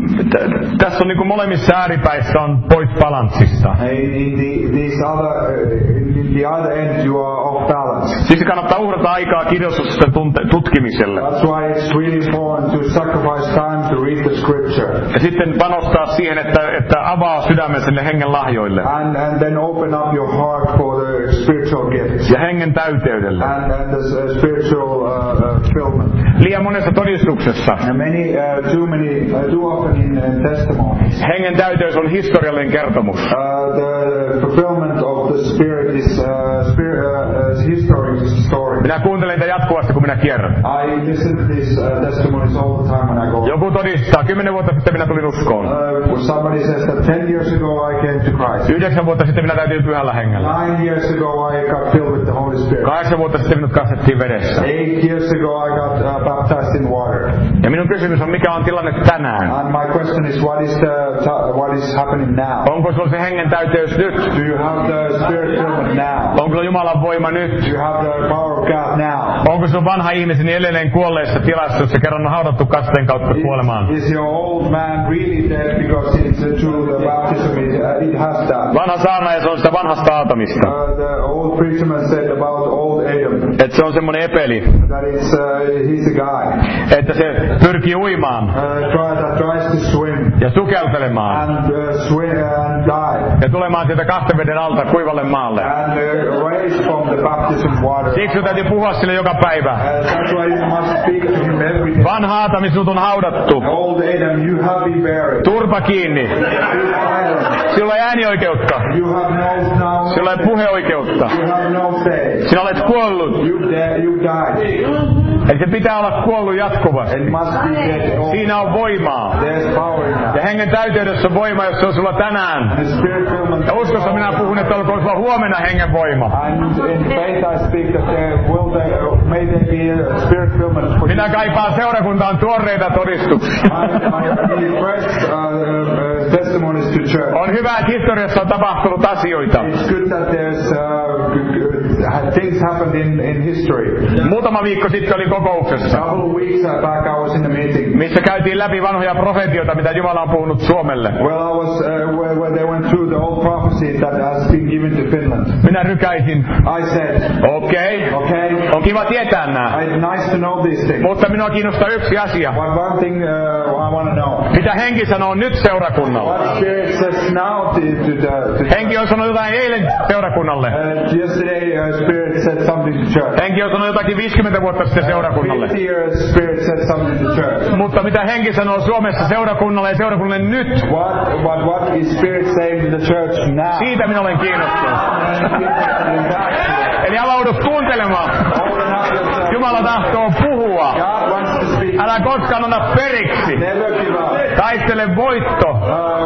T- Tässä on niin kuin molemmissa ääripäissä on pois balanssista. In, in the these other uh, in the other end you are off balance. Siksi kannattaa uhrata aikaa kirjoitusten tunte- tutkimiselle. That's why it's really important to sacrifice time to read the scripture Ja sitten panostaa siihen, että, että avaa sydämen sille hengen lahjoille and and then open up your heart for the spiritual gifts ja hengen täyteydelle. and and the uh, spiritual uh, uh, fulfillment. Liian monessa todistuksessa And many uh, too many uh, too often in uh, testimonies, hengen täyteys on historiallinen kertomus. uh, the fulfillment of the spirit is uh, spirit, uh, uh, history story. Minä kuuntelen niitä jatkuvasti, kun minä kierrän. I listen to these uh, testimonies all the time when I go. Joku todistaa, kymmenen vuotta sitten minä tulin uskoon. Uh, somebody says that ten years ago I came to Christ. Yhdeksän vuotta sitten minä täytin pyhällä hengellä. Nine years ago I got filled with the Holy Spirit. Kahdeksan vuotta sitten minut kastettiin vedessä. Eight years ago I got uh, baptized in water. Ja minun kysymys on, mikä on tilanne tänään? And my question is, what is the what is happening now? Onko sulla se hengen täyteys nyt? Do you have the Spirit fulfillment now? Onko sulla Jumalan voima nyt? Do you have the power of God now? Onko sun vanha ihmiseni edelleen kuolleessa tilassa, jossa kerran on haudattu kasteen kautta kuolemaan? Is your old man really dead because it's uh, through the baptism it, uh, it has that? Vanha saarnaaja, se on sitä vanhasta Aatamista. Uh, the old preacherman said about old Adam Että se on semmoinen epeli, that it's uh, he's a guy että se pyrkii uimaan uh, try, that tries to swim ja sukeltelemaan and uh, swim and die ja tulemaan sieltä kasteveden alta kuivalle maalle. and uh, raised from the baptism water. Siksi sun täytyy puhua sille joka päivä. Uh, that's why you must speak to him every day. Vanha Aatami, sinut on haudattu. Old Adam, you have been buried. Turpa kiinni. Sinulla ei äänioikeutta. You have no now. Sinulla ei puheoikeutta. You have no say. Sinä olet kuollut. You de- you died. Eli se pitää olla kuollut jatkuvasti. It must be dead all. Siinä on voimaa. There's power in that. Ja hengen täyteydessä on voima, jos se on sulla tänään. The spirit fulfillment. Ja uskossa minä puhun, että olkoon sulla huomenna hengen voima. And in faith I speak that there will there, may there be a spirit fulfillment for Minä kaipaan seurakuntaan tuoreita todistuksia. I, I need fresh uh, uh, testimonies to church. On hyvä, että historiassa on tapahtunut asioita. It's good that there's uh, things happened in, in history. Muutama viikko sitten oli A kokouksessa, couple of weeks back I was in a meeting. missä käytiin läpi vanhoja profetioita, mitä Jumala on puhunut Suomelle. Well, I was uh, where, where they went through the old prophecy that has been given to Finland. Minä rykäisin. I said, Okei. Okay. okay, On kiva tietää nää. it's nice to know these things. Mutta minua kiinnostaa yksi asia. But one thing uh, I want to know. Mitä henki sanoo nyt seurakunnalle? What spirit says now to, to the... To Henki on sanonut jotain eilen seurakunnalle. uh, yesterday uh, spirit said something to church. Henki on sanonut jotakin viisikymmentä vuotta sitten seurakunnalle. fifty years spirit said something to church. Mutta mitä henki sanoo Suomessa seurakunnalle ja seurakunnalle nyt? What, what, what is spirit saying to the church now? Siitä minä olen kiinnostunut. Eli avaudu kuuntelemaan. Jumala tahtoo puhua. God wants to speak. Älä koskaan anna periksi. Never give up. Taistele voitto. Uh,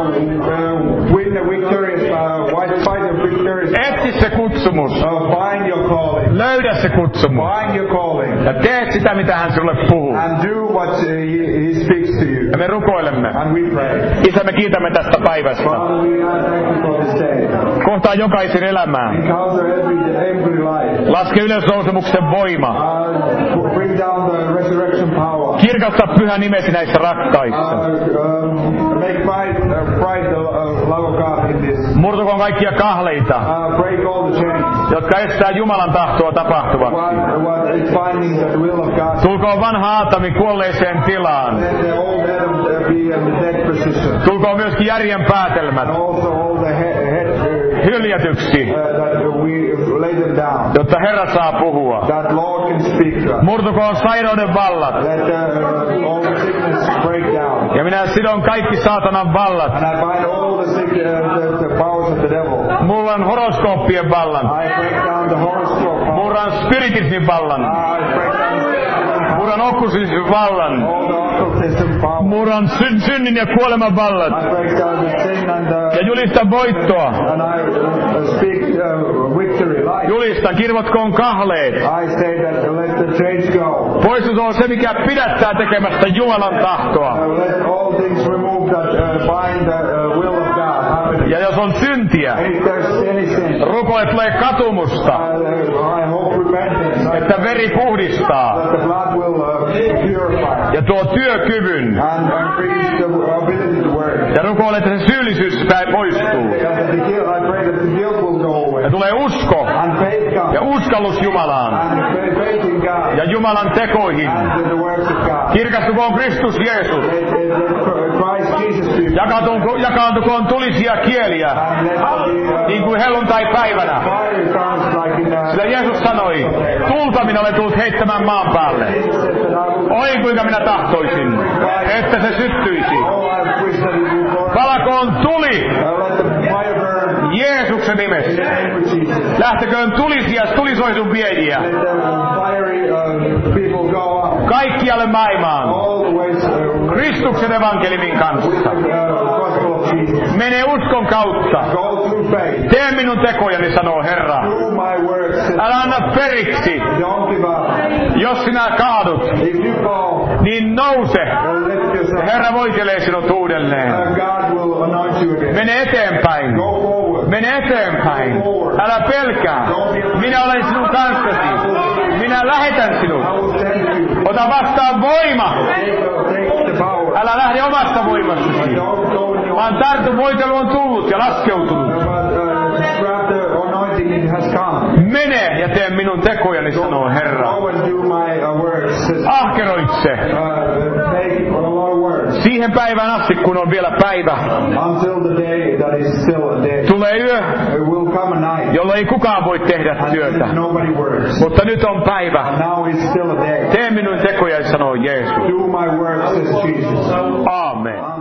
uh, win the victories. Uh, fight the victories. Etsi se kutsumus. Uh, find your calling. Löydä se kutsumus. Find your calling. Ja tee sitä, mitä hän sinulle puhuu. And do what uh, he, he speaks to you. Ja me rukoilemme. And we pray. Isä, me kiitämme tästä päivästä. Father, we are thankful for this day. Kohtaa jokaisen elämää. Encounter every, every life. Laske ylösnousemuksen voima. Uh, bring down the resurrection power. Kirkasta pyhä nimesi näissä rakkaissa. Uh, um, make pride, uh, pride the uh, love of God in this. Murtukoon kaikkia kahleita, Uh, break all the chains. jotka estää Jumalan tahtoa tapahtuvaksi. What, what is finding the will of God. Tulkoon vanha Aatami kuolleeseen tilaan. Let the old Adam uh, be in the dead position. Tulkoon myöskin järjen päätelmät And also all the head, head uh, hyljätyksi, uh, that we lay them down. jotta Herra saa puhua. That Lord can speak to us. Murtukoon sairauden vallat. Let uh, all the sickness break down. Ja minä sidon kaikki saatanan vallat. And I bind all the, sick, uh, the, the powers of the devil. Mulla on horoskooppien vallan. I break down the horoscope power. Murran spiritismin vallan. I break down Murran okkultismin vallan. all the occultism power. Murran syn- synnin ja kuoleman vallat. I break down the sin and the... Ja julistan voittoa. And I uh, speak uh, victory, life. Julistan, kirvotkoon kahleet. I say that let the chains go. Poistukoon se, mikä pidättää tekemästä Jumalan tahtoa. Uh, let all things remove that uh, bind the uh, will of God happening. Ja jos on syntiä, And if there's any sin, rukoile tulee katumusta, uh, I hope repentance. että veri puhdistaa That the blood will uh, purify. ja tuo työkyvyn. And increase the ability to work. Ja rukoile, että se syyllisyys poistuu. And the guilt, I pray that the guilt will go away. Ja tulee usko And faith comes. ja uskallus Jumalaan And faith in God. ja Jumalan tekoihin. And the works of God. Kirkastukoon Kristus Jeesus. Let, let Christ Jesus be. Jakaantukoon, jakaantukoon tulisia kieliä, And let the uh, niin kuin helluntai-päivänä. fire comes like in uh, Sillä Jeesus sanoi, tulta minä olen tullut heittämään maan päälle. Jesus said that I will. Oi kuinka minä tahtoisin, että se syttyisi. Oh, I wish that it would burn. Palakoon tuli Uh, let the fire burn. Jeesuksen In nimessä. the name of Jesus. Lähteköön tulisia tulisoidun viejiä Let the fiery uh, people go up. kaikkialle maailmaan All the ways uh, Kristuksen evankeliumin kanssa. with the uh, gospel of Jesus. Mene uskon kautta. Go through faith. Tee minun tekojani, sanoo Herra. Do my works. Älä anna periksi. Don't give up. Jos sinä kaadut, If you fall, niin nouse. uh, lift yourself. Herra voitelee sinut uudelleen. Uh, God will anoint you again. Mene eteenpäin. Go forward. Mene eteenpäin. Älä pelkää. Minä olen sinun kanssasi. Minä lähetän sinut. I will send you. Ota vastaan voima. Take, take the power. Älä lähde omasta voimastasi. Don't go in your Vaan tartu, voitelu on tullut ja laskeutunut. but uh, grab the anointing, it has come. Mene ja tee minun tekojani, sanoo Herra. Go and do my uh, works. Uh, Ahkeroitse. make a lot of works Siihen päivään asti, kun on vielä päivä. until the day that is still a day. Tulee yö, There will come a night jolloin ei kukaan voi tehdä and työtä. nobody works. Mutta nyt on päivä. Now it's still a day. Tee minun tekojani, sanoo Jeesus. Do my works, says Jesus. Amen.